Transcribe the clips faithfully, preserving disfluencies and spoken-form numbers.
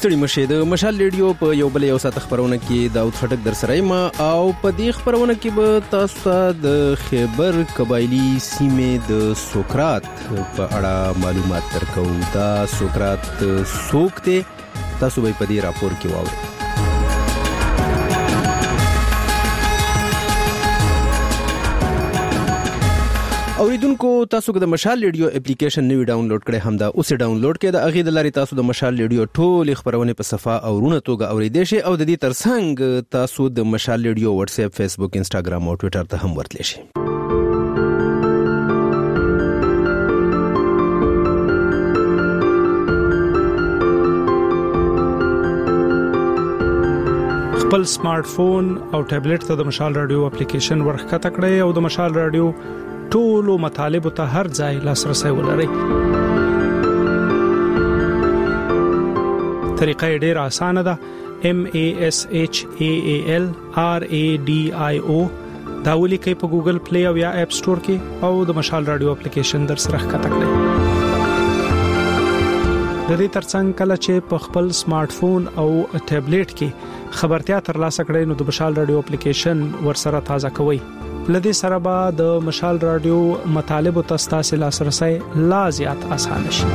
ستړي مشه د مشال ریډیو په یو بل یو ساعت خبرونه کې داود خټک در سره ما او په دې خبرونه کې به تاسو د خیبر قبایلی سیمې د سوکرات په اړه معلومات درکو. دا سوکرات څوک دی تاسو به په دې راپور کې واورئ. اوریدونکو تاسو د مشال ریډیو اپلیکیشن نوی ډاونلوډ کړئ، هم دا اوس ډاونلوډ کړئ. د اغه د لارې تاسو د مشال ریډیو ټول خبرونه په صفه او رونه توګه اوریدئ شئ او د دې ترڅنګ تاسو د مشال ریډیو واتس اپ، فیسبوک، انسټاګرام او ټوئیټر ته هم ورتلی شئ. خپل سمارټ فون او ټابلیټ ته د مشال ریډیو اپلیکیشن ورخکته کړئ او د مشال ریډیو ټولو مطالب ته هر ځای لاسرسي ولرئ. طریقه ډېره اسانه ده. M A S H A A L R A D I O دا ولیکئ په ګوګل پلی او یا اپ سٹور کې او د مشال رادیو اپلیکیشن در سره ښکته کړئ. د دې ترڅنګ کله چې په خپل سمارټ فون او ټابلیټ کې خبرتیا ترلاسه کړئ نو د مشال رادیو اپلیکیشن ورسره تازه کوئ. لدې سره به د مشال رادیو مطالب او تاسو لاسرسي لا زیات آسان شي.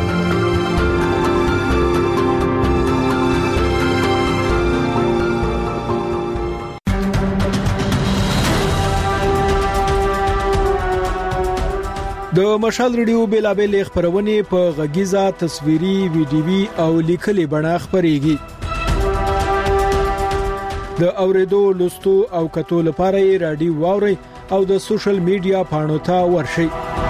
د مشال ریډیو بیلابل خبرونه په غږیزه، تصویري، ویډیوي او لیکلي بڼه خبريږي. د اوریدو، لوستو او کتو لپاره یې رادیو واوري او د سوشل میډیا پاڼو ته ورشئ.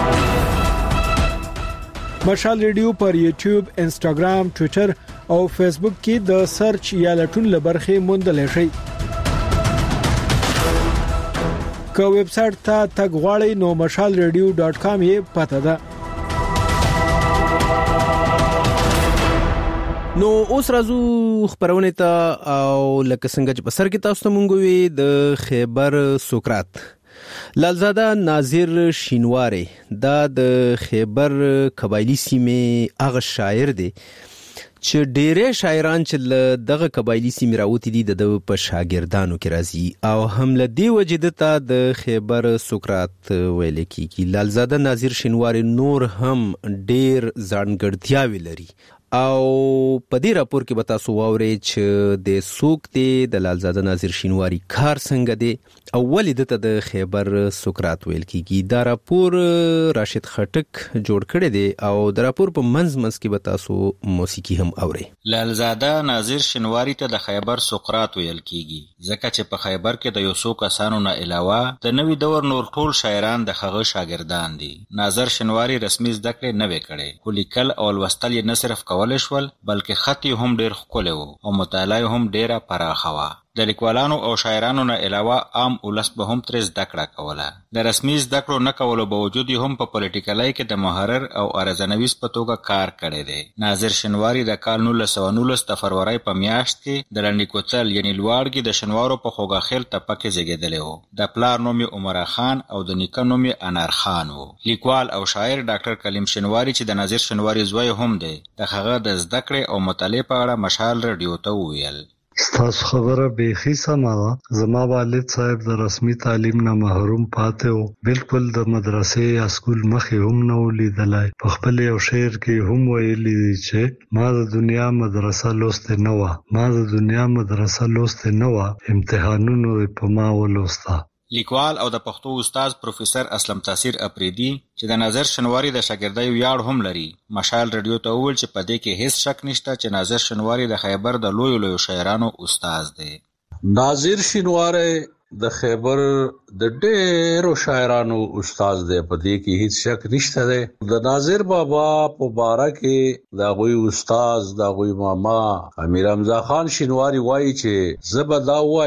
مشال ریډیو پر یوټیوب، انسټاګرام، ټوئیټر او فیسبوک کې د سرچ یا لټون لبرخه موندل شئ. که ویب سټ ته تګ غواړئ نو مشال ریډیو ډاټ کام یې پته ده. نو اوس راځو خبرونه ته او لکه څنګه چې په سر کې تاسو ته مونږ وی د خیبر سوکرات لالزاده ناظر شینواری دا د خیبر قبایلی سیمې هغه شاعر دی چې ډېرې شاعران چې دغه قبایلی سیمې راوتی دي د په شاګردانو کې راځي او هم له دې وجې ته د خیبر سوکرات ویل کېږي. لالزاده ناظر شینواری نور هم ډېر ځانګړتیاوې لري او په دې راپور کې به تاسو واورئ چې د سوک دی د لالزاده ناظر شینواری کار څنګه دی او ولې دته د خیبر سوکرات ویل کېږي. دا راپور راشد خټک جوړ کړی دی او د راپور په منځ منځ کې به تاسو موسیقي هم اورئ. لالزاده ناظر شینواری ته د خیبر سوکرات ویل کېږي ځکه چې په خیبر کې د یو څو کسانو نه علاوه د نوي دور نور ټول شاعران د هغه شاګردان دي. ناظر شینواری رسمي زده کړې نه وې کړې خو لیکل او لوستل یې نه صرف کولای شول بلکې خط یې هم ډېر ښکلی و او مطالعه هم ډېره پراخه وه. د لیکوالانو او شاعرانو نه علاوه عام ولس به هم ترې زده کړه کوله. د رسمي زده کړو نه کولو باوجود یې هم په پولیټیکلای کې د محرر او ارزنویس په توګه کار کړی دی. ناظر شینواری د کال نولس سوه نولس د فروری په میاشت کې د لنډي کوڅل یعنی لواړګي د شینوارو په خوږاخیل تپه کې زیږېدلی و. د پلار نوم یې عمره خان او د نیکه نوم یې انار خان و. لیکوال او شاعر ډاکټر کلیم شینواری چې د ناظر شینواری زوی هم دی د هغه د زده کړې او مطالعې په اړه مشال رادیو ته وویل. ستاسو خبره بیخي سمه ده. زما والد صاحب د رسمي تعلیم نه محروم پاتې و. بالکل د مدرسې یا سکول مخې هم نه ولیدلی. په خپل یو شعر کې هم ویلي دي چې ما د دنیا مدرسه لوستې نه وه. ما د دنیا مدرسه لوستې نه وه. امتحانونو په ما ولوسته. لیکوال او د پښتو استاد پروفیسر اسلم تاثیر اپریدي چې د ناظر شینواری د شاګردۍ ویاړ هم لري مشال رادیو ته وویل چې په دې کې هیڅ شک نشته چې ناظر شینواری د خیبر د لویو لویو شاعرانو استاد دی. ناظر شینواری د خیبر د ډېرو شاعرانو استاد دی، په دې کې هیڅ شک نشته دی. د ناظر بابا په باره کې د هغوی استاد د هغوی ماما امیر حمزه خان شینواری وایي چې زه به دا وایم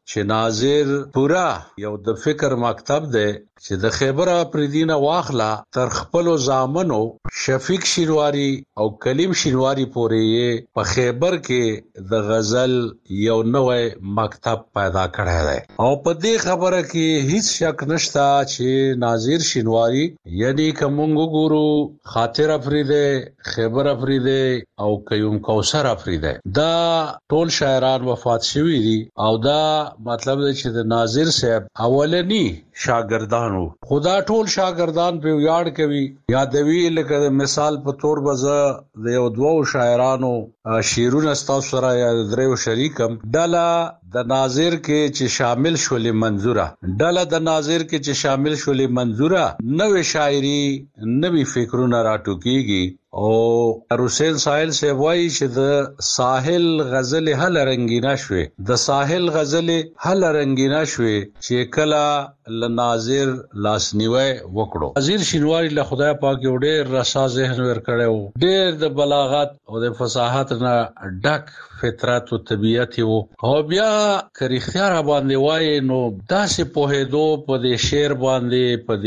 چې ناظر پورا یو د فکر مکتب دی چې د خیبر افریدي نه واخلا تر خپل زامنو شفیق شینواری او کلیم شینواری پورې په خیبر کې د غزل یو نوې مکتب پیدا کړی دی او په دې خبره کې هیڅ شک نشته چې ناظر شینواری یعنی کومو ګورو خاطر افریدي خیبر افریدي او قیوم کوثر افریدي دا ټول شاعران وفات شوي دي او دا مطلب دی چې د ناظر صاحب اولنی شاګردانو خدا ټول شاګردان په یاد کوي یادوي لکه د مثال په تور بزه د یو دوو شاعرانو شیرونه ستاسو سره یا دریو شریکم ډاله د ناظر کې چې شامل شولې منظوره ډاله د ناظر کې چې شامل شولې منظوره نوې شاعري نوې فکرونه راټوکيږي او حسین ساحل سے وایي چې د ساحل غزل هل رنگینا شوي د ساحل غزل هل رنگینا شوي چې کلا ل ناظر لاسنیوي وکړو ناظر شینواری له خدای پاک یو ډېر رسا ذهن ور کړو ډېر د بلاغت او د فصاحت نه ډک فطرت او طبيعت وو او بیا کری اختیار باندې وای نو داسې په دو په دې شعر باندې په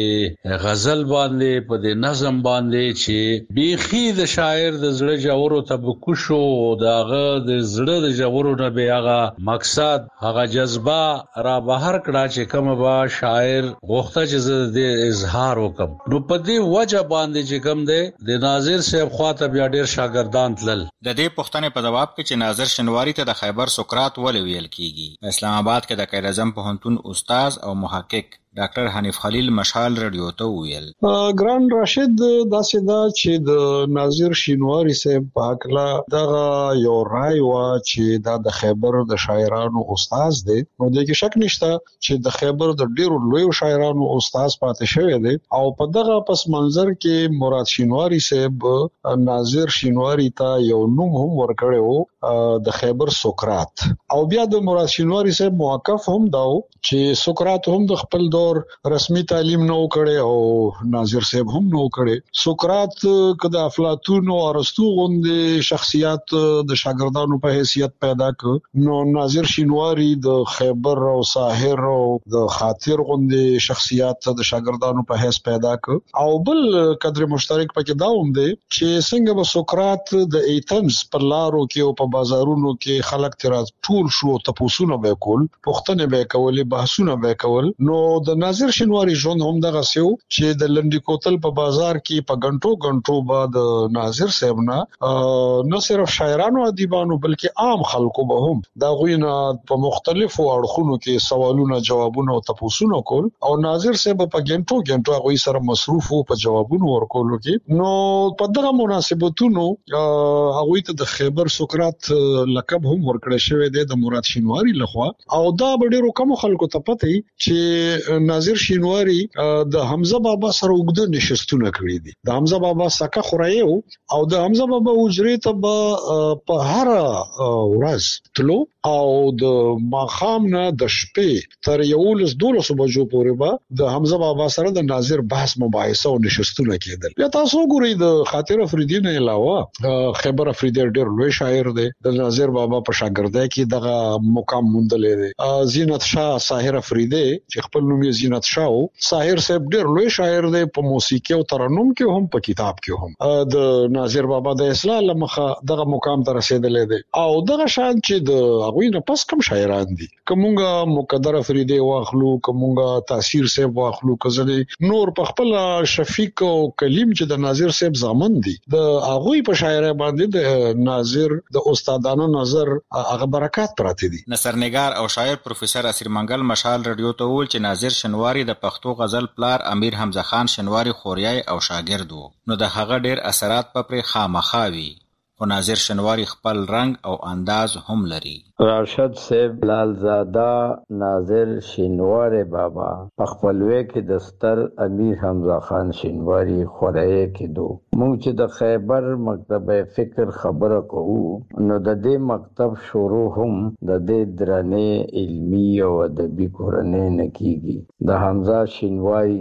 دې غزل باندې په دې نظم باندې چې بیخي د شاعر د زړه جوړو تبکو شو داغه د زړه د جوړو نه به هغه مقصد هغه جذبه را بهر کړه چې کوم با شاعر غوښته چې د اظهار وکم نو په دې وجه باندې چې کوم دی د ناظر صاحب خواته بیا ډیر شاګردان تلل د دې پوښتنې په جواب کې چې ناظر شینواری ته د خیبر سقراط ولې ویل کیږي په اسلام آباد کې د قائد اعظم پوهنتون استاد او محقق ډاکټر حنیف خلیل مشال رادیو ته ویل ګران راشد داسې دا چې د ناظر شینواری صاحب په حق لا دغه یو رائے وا چې دا د خیبر د شاعرانو استاد دی نو د کې شک نشته چې د خیبر د ډیرو لوی شاعرانو استاد پاتې شوی دی او په دغه پس منظر کې مراد شینواری صاحب ناظر شینواری ته یو نوم هم ورکړی د خیبر سقراط او بیا د مراد شینواری صاحب موقف هم داو چې سقراط هم د خپل دور رسمي تعلیم نو کړي او ناظر صاحب هم نو کړي سقراط کده افلاطون او ارسطو غوندې شخصیت د شاګردانو په حیثیت پیدا ک نو ناظر شینواری د خیبر او ساحر او د خاطر غوندې شخصیت د شاګردانو په حیث پیدا ک او بل قدر مشترک پکې دا هم دی چې څنګه به سقراط د ایتنز پر لارو کې او په بازارونو کې خلک تر ټول شو تپوسونه به کول پښتنه به کولې بحثونه به کول نو د ناظر شینواری ژوند هم دغه سیو چې د لنډی کوتل په بازار کې په غنټو غنټو بعد ناظر صاحب نه نه صرف شاعرانو ادیبانو بلکې عام خلکو به هم دا غوینه په مختلفو اړخونو کې سوالونه جوابونه او تپوسونه کول او ناظر صاحب په غنټو غنټو غوي سره مصروف په جوابونو ورکولو کې نو په دغه مناسبتونو هغه ته د خیبر سقراط لقب هم ورکړی شوی دی د مراد شینواری لخوا او دا ډیرو کم خلکو ته پته چې ناظر شینواری د حمزه بابا سره وګړه نشستونه کړې دي د حمزه بابا سکه خورایو او د حمزه بابا حجرې ته په هر ورځ تلو او د ماخام نه د شپې تر یولس دولس بجو پورې به د حمزه بابا سره د ناظر بحث مباحثه او نشستونه کېدل یا تاسو ګورئ د خاطر افریدی نه علاوه خیبر افریدی ډېر لوی شاعر دی د ناظر بابا په شاګردۍ کې دغه مقام موندلې دی زینت شاه ساحر افریدی چې خپل نوم یې زینت شاه ساحر صاحب ډېر لوی شاعر دی په موسیقي او ترنم کې هم په کتاب کې هم د ناظر بابا د اصلاح لمخه دغه مقام ته رسیدلې دی او دغه شان چې د غوینه پس کم شاعران دي کومه مقدر افریدی واخلو کومه تاثیر صاحب واخلو کزنی نور په خپل شفیق او کلیم چې د ناظر صاحب زامن دي د هغه په شاعرۍ باندې د ناظر د استادانو نظر هغه برکات پراته دي نصرنگار او شاعر پروفیسور اسیر منګل مشال رادیو ته ویل چې ناظر شینواری د پښتو غزل پلار امیر حمزه خان شینواری خوریای او شاګرد وو نو د هغه ډیر اثرات په پر خامخاوي خو ناظر شینواری خپل رنگ او انداز هم لري راشد صاحب لال زاده ناظر شینواری بابا په خپلوي کې د ستر امیر حمزه خان شینواری خوریای کې دو موږ چې د خیبر مکتب فکر خبره کوو نو د دې مکتب شروع هم د دې درنې علمی او ادبي کورنۍ نکېږي د حمزه شینواری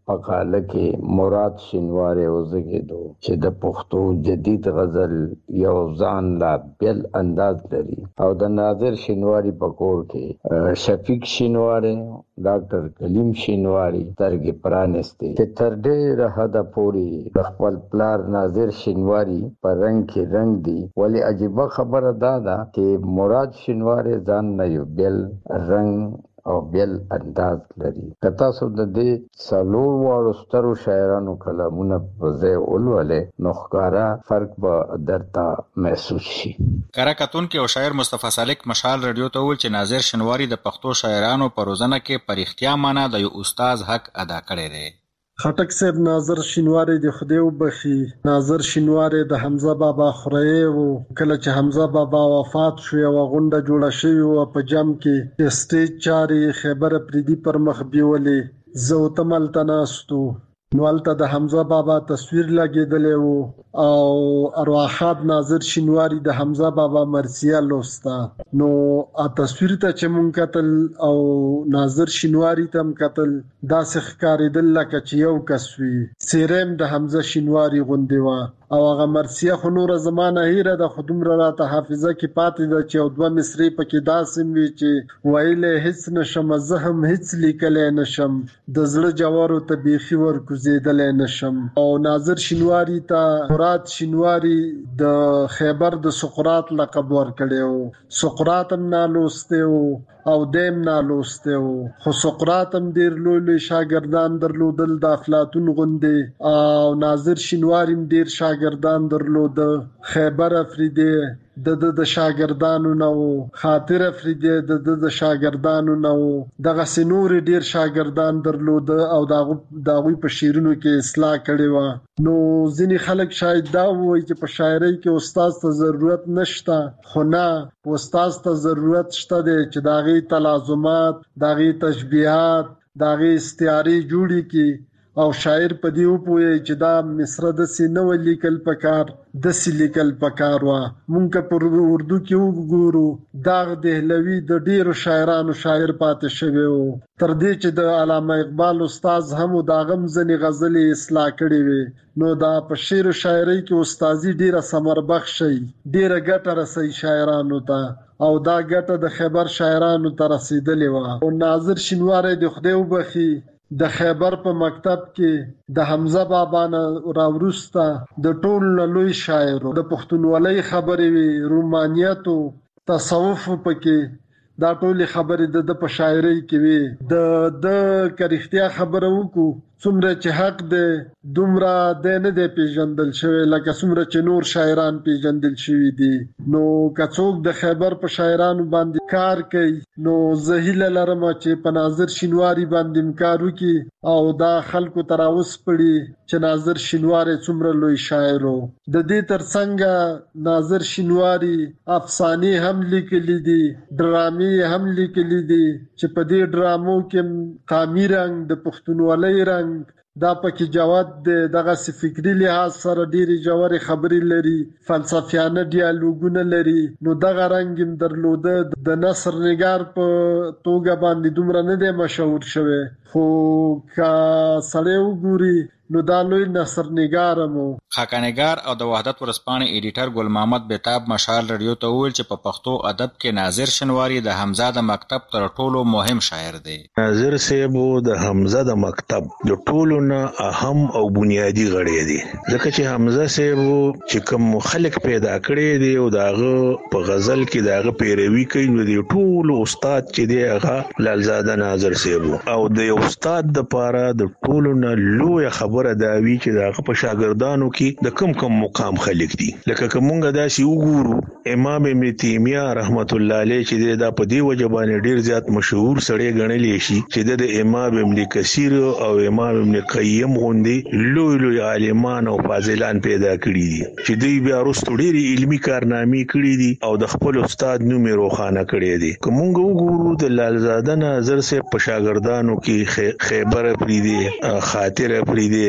مقاله کې مراد شینواری وزګیدو چې د پښتو جدید غزل یو ځان لا بل انداز لري او د ناظر شینواری په کور کې شفیق شینواری ډاکټر کلیم شینواری ترګ پرانسته چې تر ډېره حد پورې د خپل پلار ناظر شینواری په رنگ کې رنگ دی. ولی عجیبه خبره دا ده چې مراد شینواری ځان نه یو بل رنگ او بل انداز لري. کتا سو د دې څلور واړو سترو شاعرانو کلامونه په ځای ولولې نو ښکارا فرق به درته محسوس شي. کره کتونکي او شاعر مصطفی سالک مشال رادیو ته ویل چې ناظر شینواری د پښتو شاعرانو په روزنه کې پر اختیا معنا د یو استاد حق ادا کړی دی. خټک صاحب ناظر شینواری د خدای وبخي ناظر شینواری د حمزه بابا خوري او کله چې حمزه بابا وفات شو او غونډه جوړه شوی او په جام کې سټیج چاري خبر پریدي پر مخ بیولې زو تمل تناستو نو الته د حمزه بابا تصویر لګیدل او ارواحات ناظر شینواری د حمزه بابا مرثیه لوستا نو ا تصویر ته چې مونږ کتل او ناظر شینواری تم کتل دا ښکارېدل لکه چې یو کس وي سیرم د حمزه شینواری غوندې وا او هغه مرثیه خو نور زمانه هیره د خودم را ته حافظه کې پاتې ده چې او دوه مصری پکې داسم وی چې ویلې هیڅ نشم زه هم هیڅ لیکلې نشم د زړه جوارو ته بیخي ور کوزیدلې نشم. او ناظر شینواری ته مراد شینواری د خیبر د سقراط لقب ورکړیو. سقراط هم نالوسته او دیم نالوسته خو سقراط هم ډیر لوی لوی شاګردان درلودل د افلاطون غوندې او ناظر شینواری هم ډیر شاګردان درلود. خیبر افریدی د د شاګردانو نو خاطر افریدی د د شاګردانو نو دغه سنور ډیر شاګردان درلود او داغه داوی په شیرونو کې اصلاح کړي و. نو ځینی خلک شاید دا وایي چې په شاعرۍ کې استاد ته ضرورت نشته خو نه استاد ته ضرورت شته دی چې داغي تلازمات داغي تشبیهات داغي استعاری جوړي کی او شاعر په دی وپوي چې دا مصره د سینو لیکل پکار د سی لیکل پکار وا. مونږ په اردو کې وګورو داغ دهلوی د ډیرو شاعرانو شاعر پاتې شوی وو تر دې چې د علامه اقبال استاد هم داغم ځنی غزلې اصلاح کړي وي. نو دا په شعر او شاعرۍ کې استادي ډیره ثمر بخشي ډیره ګټه رسي شاعرانو ته او دا ګټه د خیبر شاعرانو ته رسیدلې و. او ناظر شینواری د خدای وبخي د خیبر په مکتب کې د حمزه بابا نه راورسته د ټول لوی شاعر د پښتونولۍ خبرې وی رومانیت او تصوف پکې دا ټول خبرې د په شاعرۍ کې وی د د کریختیا خبره وکړو څومره چې حق دی دومره د نه دی پیژندل شوی لکه څومره چې نور شاعران پیژندل شوی دي. نو کڅوک د خیبر په شاعرانو باندې کار کوي نو زهیله لرم چې په ناظر شینواری باندې کار وکي او دا خلکو تراوس پړي چې ناظر شینواری څومره لوی شاعر وو. د دې ترڅنګ ناظر شینواری افسانې هم لیکلي دي ډرامې هم لیکلي دي چې په دې ډرامو کې قامي رنګ د پښتونولۍ رنګ دا پکې جواد دغه فکری لحاظ سره ډېری جوړې خبرې لري فلسفیانه ډیالوګونه لري. نو دغه رنګ درلوده د نثر نگار په توګه باندې دومره نه دی مشهور شوی خو کا سړی وګوري نو دا لوی نثر نگارمو. خاکانګار او د وحدت ورځپاڼې ایډیټر ګل محمد بیتاب مشال رادیو ته ویل چې په پښتو ادب کې ناظر شینواری د حمزه د مکتب تر ټولو مهم شاعر دی. ناظر صاحب د حمزه د مکتب د ټولو نه اهم او بنیادی غړی دی ځکه چې حمزه صاحب چې کوم خلک پیدا کړی دی او داغه په غزل کې داغه پیروي کوي نو دی ټول استاد چې دی هغه لالزاده ناظر صاحب او د استاد د پاره د ټولو نه لوی خبر دا وی چې دا په شاګردانو کې د کم کم مقام خلک دي لکه کومه دا سی وګورو امام ابن تیمیه رحمت الله علیه چې دا په دی وجبانه ډیر زیات مشهور سړی ګڼل شي چې د امام ابن کثیر او امام ابن قیم غوندي لوی لوی عالمان او فاضلان پیدا کړی دي چې دوی بیا وروسته ډیر علمي کارنامې کړی دي او د خپل استاد نوم یې روښانه کړی دي. کومه وګورو د لالزاده ناظر صاحب په شاګردانو کې خیبر افریدی خاطر افریدی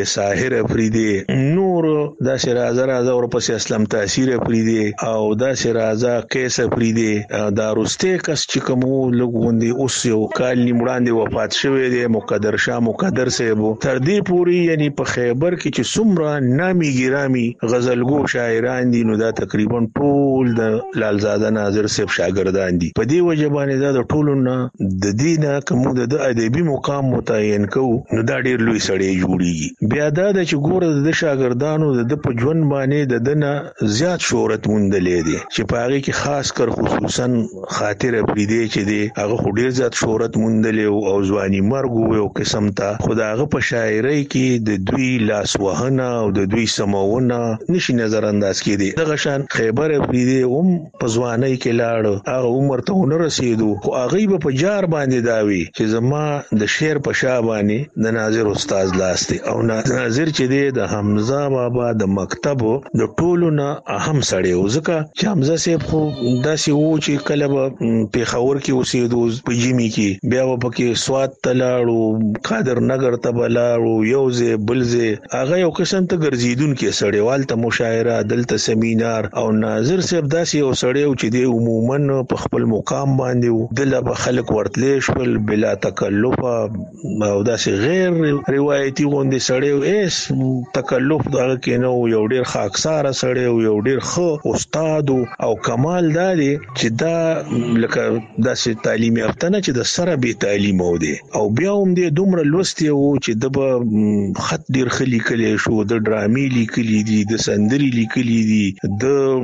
ساحر افریدي نور داسې راځه راځه ورپسې اسلام تاثیر افریدي او داسې راځه کیس افریدي دا روسته کس چې کوم لګوندي اوس یو کال نیمړاندې وفات شوی دی مقدر شاه مقدر صاحب تر دې پوري یعنی په خیبر کې چې څومره نامي ګرامي غزلګو شاعران دي نو دا تقریبا ټول د لالزاده ناظر صاحب شاګردان دي په دې وجه باندې دا د ټولو نه د دینه کوم د ادبي مقام متعین کو نو دا ډیر لوی سړی جوړیږي بیا دا چې ګوره د شاګردانو د په ژوند باندې د دنه زیات شهرت موندلې دي چې په هغه کې خاص کر خصوصا خاطر افریدي چې دی هغه ډیر زیات شهرت موندلې او ځواني مرګ یو قسم ته خداغه په شاعرۍ کې د دوی لاس وهنه او د دوی سمونه نشي نظر انداز کړي دغه شان خیبر افریدي هم په ځوانۍ کې لاړ هغه عمر ته نه رسیدو خو هغه په جار باندې داوي چې زما د شعر په شابه باندې د ناظر استاد لاس دی او ناظر چې دی د حمزه بابا د مکتب د ټولو نه اهم سړی و ځکه چې حمزه صاحب خو داسې وو چې کله به پیښور کې اوسېدو په جیمی کې بیا به پکې سوات ته لاړو قادر نګر ته به لاړو یو ځای بل ځای هغه یو قسم ته ګرځېدونکی سړی والته مشاعره دلته سیمینار او ناظر صاحب داسې یو سړی و چې دی عموما په خپل مقام باندې دله به خلک ورتلی شول بلا تکلف او داسې غیر روایتي غوندې سړی ایس تکلف دغه کې نو یو ډیر خاکساره سړی او یو ډیر ښه استاد او کمال دا دی چې دا لکه داسې تعلیم یافته نه چې د سره به تعلیم و دی او بیا هم دی دومره لوستی و چې د به خط ډیر ښه لیکلی شو د ډرامې لیکلي دي د سندرې لیکلي دي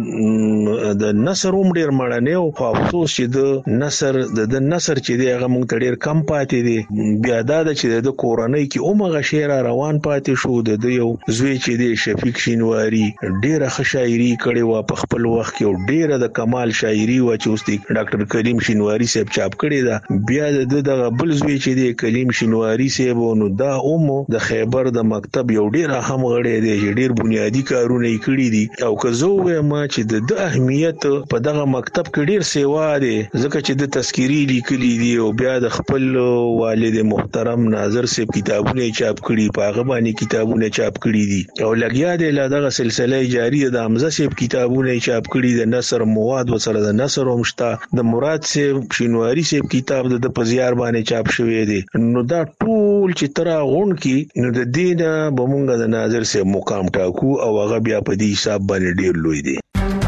د د نثر هم ډیر مړنی او خو افسوس چې د نثر د نثر چې دی هغه موږ ته ډیر کم پاتې دی بیا دا چې د کورنۍ کې اومغه شعر روان پاتې شو د یو زوی چې دی شفیق شینواری ډیره ښه شاعري کړې و په خپل وخت کې او ډیره د کمال شاعري و چې اوس د ډاکټر کریم شینواری صاحب چاپ کړی دا بیا د بل زوی چې دی کلیم شینواری صاحب نو دا اومو د خیبر د مکتب یو ډیر اهم غړی دی چې ډیر بنیادی کارونه یې کړی دي او که زه وایم چې د اهمیت په دغه مکتب کې ډیر سیوا دی ځکه چې د تذکری لیکلي دي او بیا د خپل والد محترم ناظر صاحب کتابونه چاپ کړي په هغه باندې کتابونه چاپ کړي دي او لګیا دی لا دغه سلسله جاری د حمزه صاحب کتابونه چاپ کړي د نثر مواد وسره د نثر هم شته د مراد صاحب شینواری صاحب کتاب د پزیار باندې چاپ شوی دی نو دا ټول چې ترا غون کې نو د دینه بمونګه د ناظر صاحب مقام ټاکو او هغه بیا په دې حساب باندې ډیر لوی دی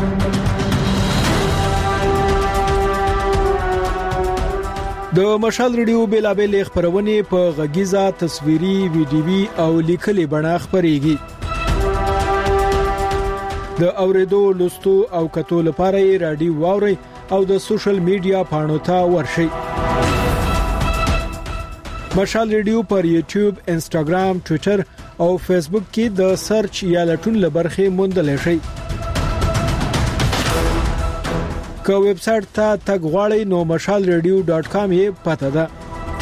د مشال ریډیو بیلابل خبرونه په غږیزه تصویري ویډیوي او لیکلي بڼه خبريږي د اوریدو لوستو او کتو لپاره رادیو واوري او د سوشل میډیا پاڼو ته ورشي مشال ریډیو پر یوټیوب انسټاګرام ټوئیټر او فیسبوک کې د سرچ یا لټون لبرخه موندل شي که ویب سټ ته تګ غواړئ نو مشال ریډیو ډاٹ کام یې پته ده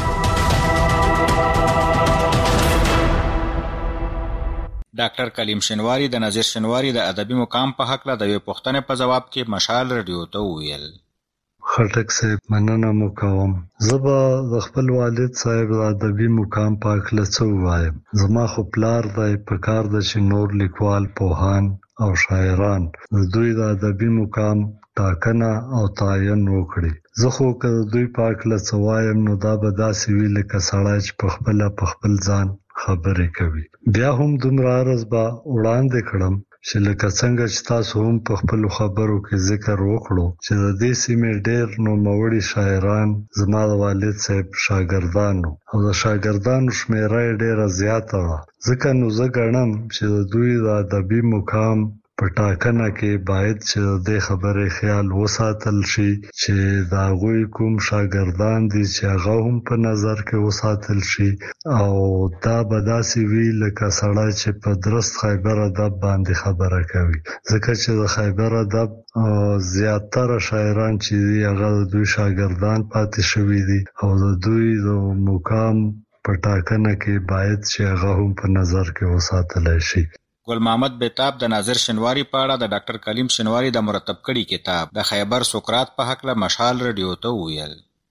ډاکټر کلیم شینواری د ناظر شینواری د ادبي مقام په حق له د یو پوښتنې په جواب کې مشال ریډیو ته وویل خټک صاحب مننه مو کوم زبا د خپل والد صاحب د ادبي مقام په حق له څه وایم زما خو پلار دی په کار د چې نور لیکوال پوهان او شاعران د دوی د ادبي مقام ټاکنه او تعین وکړي زه خو که دوی پاک له سوایم نو دا به داسې وی لکه سړی چې په خپل په خپل ځان خبرې کوي بیا هم دومره عرض به وړاندې کړم چې لکه څنګه چې تاسو هم په خپل خبرو کې ذکر وکړو چې د دې سیمې ډېر نوموړي شاعران زما د والد صاحب شاګردانو او د شاګردانو شمیره ډېره زیاته وه ځکه نو زه ګڼم چې د دوی د ادبي مقام په ټاکنه کې باید چې د دې خبرې خیال وساتل شي چې دا غوي کوم شاګردان دي چې هغه هم په نظر کې وساتل شي او دا به داسې وی لکه سړی چې په درست خیبر ادب باندې خبره کوي ځکه چې د خیبر ادب زیاتره شاعران چې دي هغه د دوی شاګردان پاتې شوي دي او د دوی د مقام په ټاکنه کې باید چې هغه هم په نظر کې وساتل شي ګل محمد بیتاب د ناظر شینواری په اړه د ډاکټر کلیم شینواری د مرتب کړي کتاب د خیبر سقراط په حق له مشال ریډیو ته ویل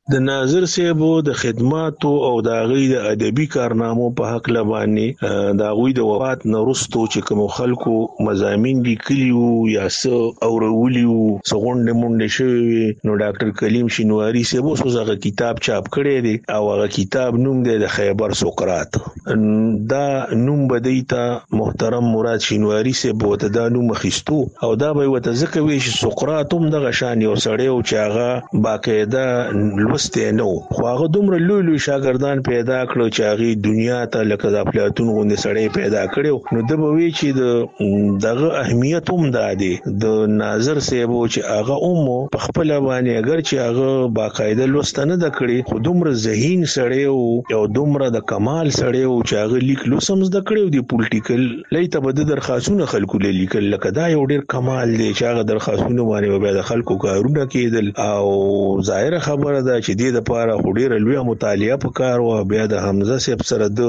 د ناظر صاحب د خدماتو او د غي د ادبي کارنامو په حق لبانې د غوي د وفات نورستو چې کوم خلکو مزامین لیکلیو یا څه اورولیو څغونډه مونډه شوی نو ډاکټر کلیم شینواری صاحب اوس هغه کتاب چاپ کړی دی او هغه کتاب نوم دی د خیبر سقراط. دا نوم بدیتا محترم مراد شینواری صاحب وته دا نوم خستو او دا به وته ځکه وی چې سقراط هم دغه شان یو سړی او چې هغه باقاعده لوسته نو خو هغه دومره لوی لوی شاګردان پیدا کړو چې هغه دنیا ته لکه د افلاطون غوندې سړی پیدا کړو. نو د به وی چې د دغه اهمیت هم دادي د ناظر صاحب چې هغه هم په خپل باندې اگر چې هغه باقاعده لوسته نه د کړی خو دومره ذهین سړی او دومره د کمال سړی او چې هغه لیک لوسم زده کړو دی پولیټیکل لایته بده درخواستونه خلکو لیکل لکه دا یو ډیر کمال دی چې هغه درخواستونه باندې بیا د خلکو کارونه کېدل او ظاهر خبره ده چې دې د پاره خډيره لوی مطالعه وکړ او بیا د حمزه صاحب سره د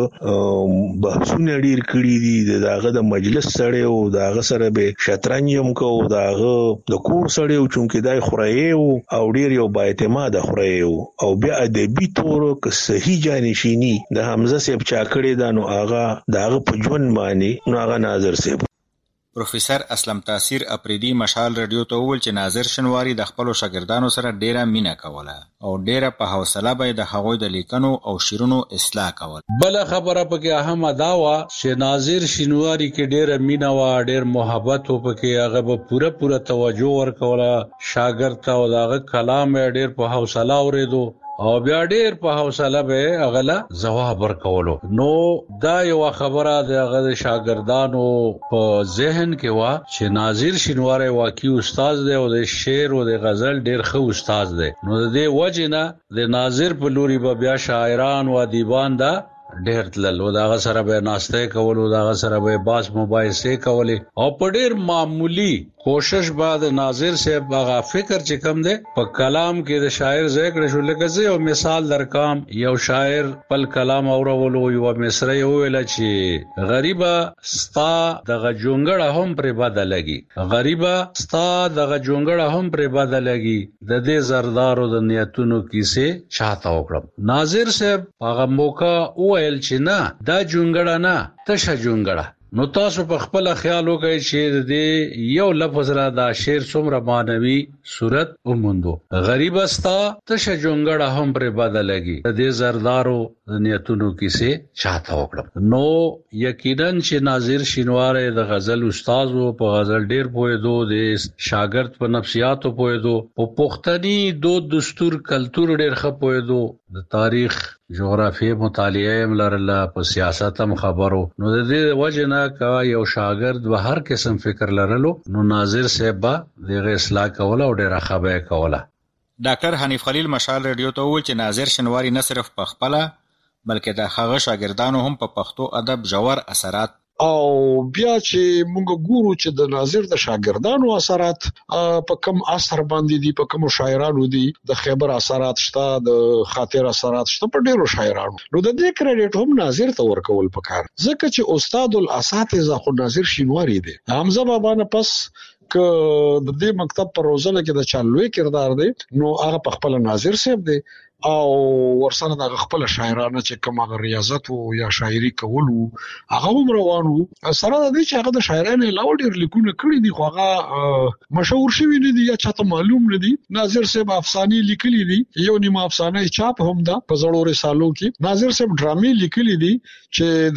بحثونه ډیر کړی دي دغه د مجلس سره او دغه سره به شطرنج هم کو دغه د کور سره او چونکه دای خورایو او ډیر یو با اعتماد خورایو او بیا ادبي تور ک صحیح جانشینی د حمزه صاحب چا کړی دا نو هغه دغه په ژوند باندې نو هغه ناظر صاحب. پروفیسر اسلم تاثیر اپریدي مشال رادیو ته وویل چې ناظر شینواری د خپل شاګردانو سره ډیره مینه کوله او ډیره په حوصله به د هغوی د لیکنو او شیرونو اصلاح کول. بل خبره پکې اهمه دا و چې ناظر شینواری کې ډیره مینه و ډیر محبت و پکې هغه به پوره پوره توجه ورکوله شاګرد ته او دغه کلام ډیر په حوصله اوریدو او بیا ډیر په حوصله به اغلا جواب ورکولو. نو دا یو خبره د هغه شاګردانو په ذهن کې وا چې ناظر شینواری واقعي استاد دی او د شعر او د غزل ډیر ښه استاد دی. نو د دې وجه نه د ناظر په لوري به بیا شاعران او ادیبان دا ډیر تلل او دا سره به ناشته کول او دا سره به باس مباحثه کول او په ډیر معمولی کوشش بعد ناظر صاحب هغه فکر چې کم دی په کلام کې د شاعر ذکر شو لکه زه یو مثال درکام یو شاعر په کلام اورولو یو مصره ویل چې غریبا ستا دغه جونګړه هم پر بد لګي غریبا ستا دغه جونګړه هم پر بد لګي د دې زردارو د نیتونو کیسه چاته وکړم. ناظر صاحب هغه موقع ویل چې نه دا جونګړه نه تشه جونګړه. نو تاسو په خپل خیال وکړئ چې د یو لفظ را دا شعر څومره مانوي صورت وموندو. غریب استا تشه جونګړه هم پر بد لګي د دې زردارو د نیتونو کیسه چاته وکړم. نو یقینا چې ناظر شینواری د غزل استاد او په غزل ډیر پوهیدو د شاګرد په نفسیاتو پوهیدو په پښتني دود دستور کلچر ډیر ښه پوهیدو د تاریخ جغرافیه مطالعه ملرله په سیاست هم خبرو. نو د دې وجه نه کا یو شاګرد به هر قسم فکر لرلو نو ناظر صاحب دغه اصلاح کوله او ډیره خبره کوله. ډاکټر حنیف خلیل مشال رادیو ته وویل چې ناظر شینواری نه صرف په خپل بلکې د هغه شاګردانو هم په پښتو ادب جوړ اثرات او بیا چې موږ ګورو چې د ناظر د شاګردانو اثرات په کم اثر باندې دي په کوم شاعرانو دي د خیبر اثرات شته د خاطر اثرات شته په ډیرو شاعرانو. نو د دې کریډټ هم ناظر ته ورکول پکار ځکه چې استاد الاساتذه خو ناظر شینواری دی. حمزه بابا نه پس ک د دې مکتب پر روزله کې د چالوي کردار دی نو هغه په خپل ناظر صاحب دی او ورسره د خپل شاعرانه چې کومه ریاضت او یا شاعري کول هغه هم روانو سره د دې چې هغه د شاعرانه علاوه ډیر لیکونه کړی دي خو هغه مشهور شوی نه دي یا چاته معلوم نه دي. ناظر صاحب افسانې لیکلي دي یو نیمه افسانه چاپ هم ده په زړو رسالو کې. ناظر صاحب ډرامې لیکلي دي چې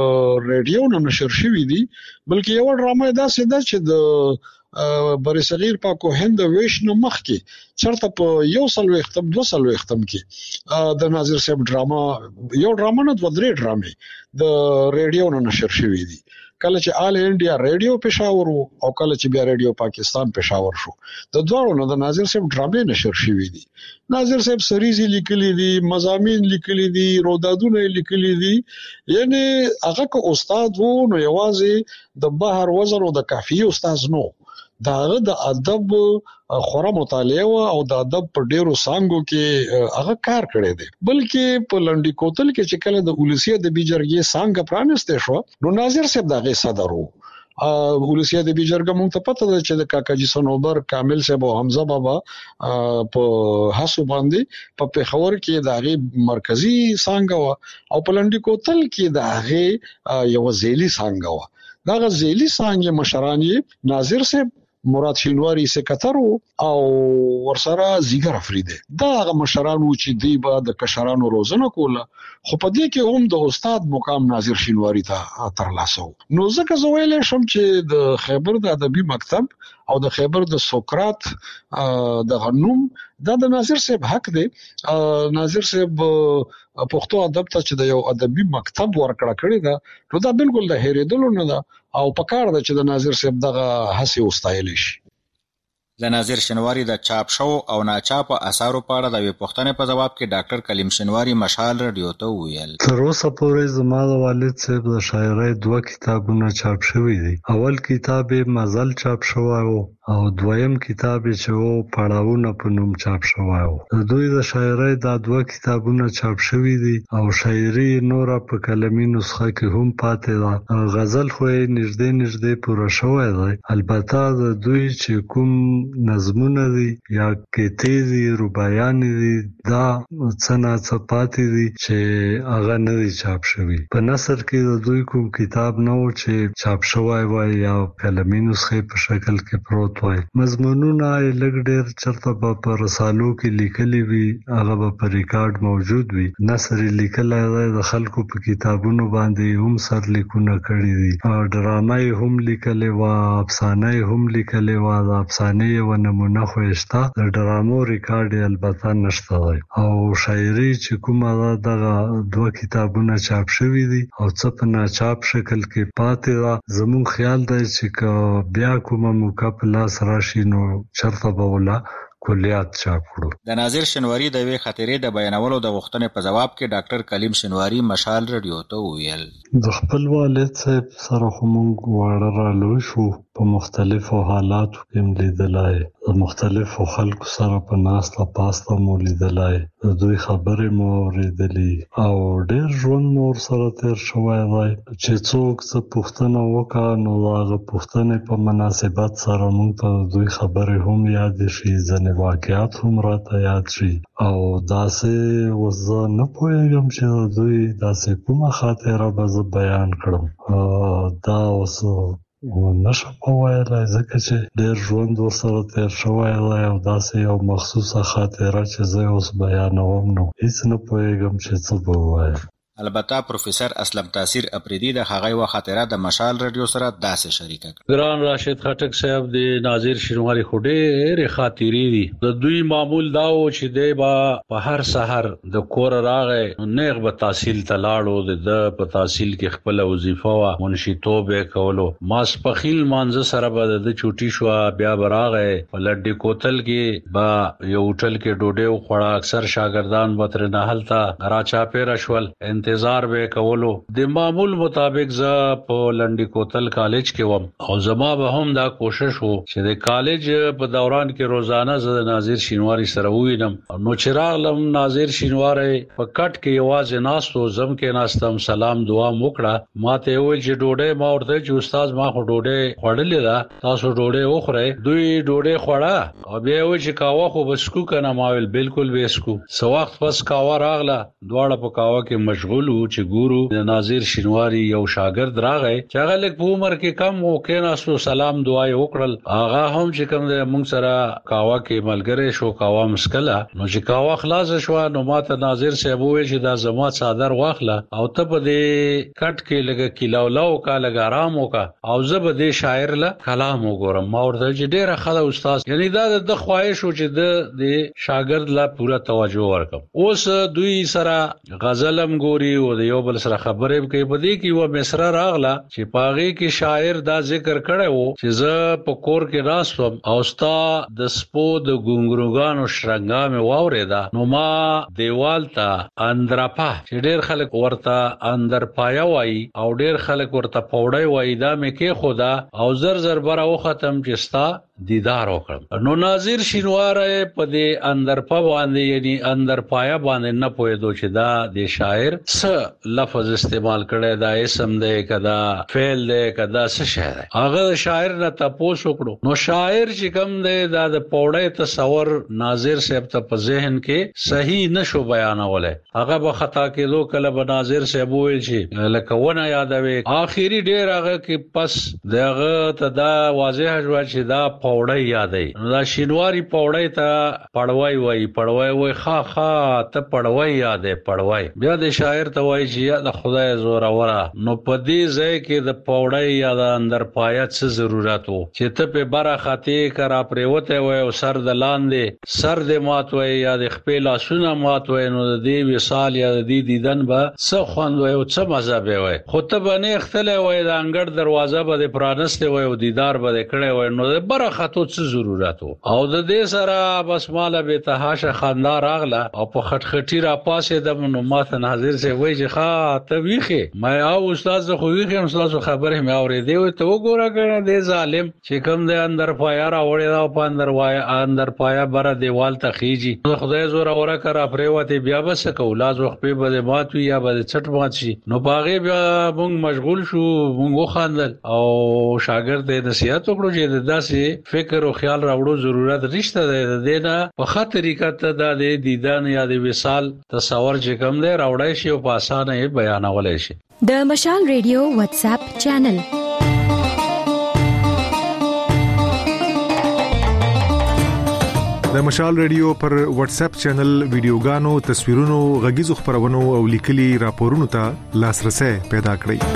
د ریډیو نه نشر شوی دي بلکې یو ډرامه دا سده چې د بر صغیر پاکو هند ویشنو مخ کې چرته په یو سلو ختم دو سلو ختم کې د ناظر صاحب ډراما یو ډراما نه د درې ډرامې د ریډیو نه نشر شوی دي کله چې آل انډیا ریډیو پېښور او کله چې بیا ریډیو پاکستان پېښور شو د دوه نو د ناظر صاحب ډرامې نشر شوی دي. ناظر صاحب سریزي لیکلي دي مضامین لیکلي دي رودادونه لیکلي دي یعنی هغه کو استاد وو نو یوازې د بحر وزن او د کافیه استاد نو داغه د ادب خورا مطالعه او د ادب په ډیرو سانګو کې هغه کار کړی دی بلکې په لنډی کوتل کې چې کله د اولسیه د بیجرګي سانګ پرانسته شو نو ناظر صاحب دغه صدر وو ولسی ادبي جرګه مونږ ته پته ده چې د کاکاجي سنوبر کامل صاحب او حمزه بابا په هڅو باندې په پیښور کې د هغه مرکزی څنګه او په لنډی کوتل کې د هغه یو ځېلی څنګه دا غزېلی څنګه مشرانی ناظر صاحب مراد شینواری سکرټر او ورسره زیګر افریدي دا هغه مشرانو چې دی به د کشرانو روزنه کوله خو په دې کې هم د استاد مقام ناظر شینواری ته ترلاسه نو ځکه زه ویلې شم چې د خیبر د ادبي مکتب او د خیبر د سقراط د غنوم دا د ناظر صاحب حق دی. ناظر صاحب پښتو ادب ته چې د یو ادبي مکتب ورکړه کړی دا نو دا بالکل د هریدلو نه ده او پکار ده چې د ناظر صاحب دغه هڅه وستایل شي. د ناظر شینواری د چاپ شو او ناچاپ اثارو په اړه د پوښتنې په جواب کې ډاکټر کلیم شینواری مشال رادیو ته ویل تر اوسه پورې زما د والد صاحب د شاعرۍ دوه کتابونه چاپ شوي دي. اول کتاب مزل چاپ شوی او دویم کتاب چې وو پړاوونه په نوم چاپ شوی و. د دوی د شاعرۍ دا دوه کتابونه چاپ شوي دي او شاعري نور په کلمي نسخه کې هم پاتې ده. غزل خو یې نږدې نږدې پوره شوی دی. البته د دوی چې کوم نظمونه دي یا کیتې دي رباعیان دي دا څه نه څه پاتې دي چې هغه نه دي چاپ شوي. په نثر کې د دوی کوم کتاب نه و چې چاپ شوی وای یا کلمي نسخې په شکل کې پروت وای. مضمونونه یې لږ ډېر چرته به په رسالو کې لیکلي وي هغه به په ریکارډ موجود وي. نثر یې لیکلی دی د خلکو په کتابونو باندې هم سرلیکونه کړي دي. ډرامه یې هم لیکلې وه افسانه یې هم لیکلې وه. د افسانې یوه نمونه خو یې شته د ډرامو ریکارډ یې البته نشته دی او شاعري چې کومه ده دغه دوه کتابونه چاپ شوي دي او څه په ناچاپ شکل کې پاتې ده. زموږ خیال دی چې که بیا کومه موقع په لاس راشي نو چرته به ولا کلیات چاپ کړو. د ناظر شینواری د وی خاطرې د بیانولو د غوښتنې په جواب کې ډاکټر کلیم شینواری مشال رادیو ته ویل د خپل والد صاحب سره خو موږ واړه رالوی شو په مختلفو حالاتو کې لیدلای د مختلفو خلکو سره په ناسته پاسته مو لیدلای د دوی خبرې مو اورېدلې او ډېر ژوند مو ورسره تېر شوی دی چې څوک څه پوښتنه وکړه نو د هغه پوښتنې په مناسبت سره موږ ته د دوی خبرې هم یادې شي ځینې واقعات هم راته یاد شي او داسې اوس زه نه پوهېږم چې د دوی داسې کومه خاطره به زه بیان کړم. دا اوس نشم وویلی ځکه چې ډېر ژوند ورسره تېر شوی دی او داسې یو مخصوصه خاطره چې زه اوس بیانوم نو هیڅ نه پوهېږم چې څه به ووایم. البته پروفیسور اسلم تاثیر اپریدي د هغه یو خاطره د مشال رادیو سره داسې شریکه کړه. ګران راشد خټک صاحب د ناظر شینواری خو ډېرې خاطرې دي. د دوی معمول دا و چې دی به په هر سحر د کور راغی نیغ به تحصیل ته لاړو د په تحصیل کې خپله وظیفه وه منشیتوب یې کولو. ماسپخیل مانځه سره به د چوټي شوه بیا به راغی په لډې کوتل کې به یو هوټل کې ډوډۍ وخوړه. اکثر شاګردان به ترېنه هلته راچاپېره شول انتظار به کولو. د معمول مطابق زه په لنډی کوتل کالج کې وم او زما به هم دا کوشش وو چې د کالج په دوران کې روزانه زه د ناظر شینواری سره ووینم. نو چې راغلم ناظر شینواری په کټ کې یوازې ناست و. زم کې ناستم سلام دعا وکړه. ما ته وویل چې ډوډۍ ما ورته چې استاد ما خو ډوډۍ خوړلې ده تاسو ډوډۍ وخورئ. دوی ډوډۍ خوړه او بیا وویل چې قهوه خو به څکو که نه. ما ویل بالکل به څکو. څه وخت پس قهوه راغله دواړه په قهوه کې مشغول چې ګورو د ناظر شینواری یو شاګرد راغی چې هغه لږ په عمر کې کم و کېناستو سلام دعا یې وکړل. هغه هم چې کوم دی موږ سره قهوه کې ملګری شو قهوه مسکله. نو چې قهوه خلاصه شوه نو ما ته ناظر صاحب وویل چې دا زما څادر واخله او ته په دې کټ کې لږه کیلاوله وکړه لږ ارام وکړه او زه به دې شاعر له کلام وګورم. ما ورته چې ډېره ښه ده استاد. یعنی دا د خواهش و چې د دې شاګرد لا پوره توجه ورکړم. اوس دوی سره غزلم ګوري او د یو بل سره خبرې کوي. په دې کې یو مصره راغله چې پاغي کې شاعر دا ذکر کړی وو چې زه په کور کې راستم او ستا د سپو د ګونګروګانو شرنګا مې واورېده نو ما دیوال ته اندرپا چې ډېر خلک ورته اندر پایا وایي او ډېر خلک ورته پوړی وایي دا مې کې خدا او زر زر بره وختم چې ستا دیدار وکړم. نو ناظر شینواری په دې اندرپا باندې یعنی اندرپایا باندې نه پوهېدو چې دا د شاعر څه لفظ استعمال کړي، دا اسم دی کدا فعل دی کدا څه شی دی. هغه شاعر نه تاسو وکړو. نو شاعر چې کوم دی دا د پوړې تصور ناظر صاحب ته په ذهن کې صحیح نشو بیانولای. هغه به خطا کېدو کله به ناظر صاحب ویل شي لکه ونه یادوي. اخیری ډیر هغه کې پس دغه ته دا واضح شو چې دا پوړی یادای. دا شینواری پوړی ته پړوای وای پړوای وای خا خا ته پړوای یادې پړوای. بیا د شاعر ته وای چې د خدای زور اوره. نو په دې ځای کې د پوړی یا د اندر پایت څه ضرورت وو چې ته په بارا خاطې کرا پریوته وای او سر د لاندې سر د مات وای یا د خپل لاسونه مات وای. نو د دې وصال یا د دې دیدن به څه خوند وای او څه مزه به وای. خو ته باندې اختله وای د انګړ دروازه به پرانسته وای او دیدار به کړي وای. نو د بره خاطو څه ضرورت وو. او د دې سره بس مال به تهاشه خاندار اغله او په خټخټی را پاسه د نو ماته ناظر سے وای چې ښا ته ویخه مې او استاد خو ویخه استاد خبره مې اورېدې و ته وګوره کنه د ظالم چې کوم د اندر پایا را وړي دا په اندر وای اندر پایا بره دیوال ته خيږي. خدای زور اوره کرا پریوته بیا بس کولاز وخت په بده مات وی یا بده چټ مات شي. نو باغې بیا مونږ مشغول شو مونږ خواندل او شاګرد د نصيحت وکړو چې داسې فکر او خیال راوړو ضرورت رښتا ده. دینه په خاطر طریقه ته د دیدن یا د وصال تصور چې کوم دی راوړای شي او په اسانه یې بیانولای شي. د مشال ریډیو واتس اپ چینل د مشال ریډیو پر واتس اپ چینل ویډیوګانو، تصویرونو، غږیزو خبرونو او لیکلي راپورونو ته لاسرسي پیدا کړئ.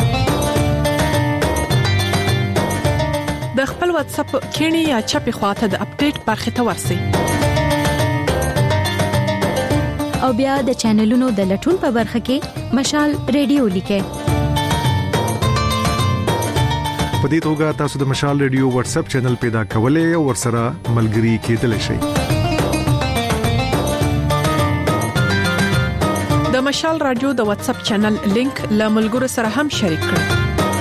د خپل واتس اپ کینی یا چپی خواته د اپډیټ برخه ته ورسئ او بیا د چینلونو د لټون په برخه کې مشال ریډیو لیکئ. په دې توګه تاسو د مشال ریډیو واتس اپ چینل پیدا کولای او ورسره ملګري کېدلی شئ. د مشال رادیو د واتس اپ چینل لینک له ملګرو سره هم شریک کړئ.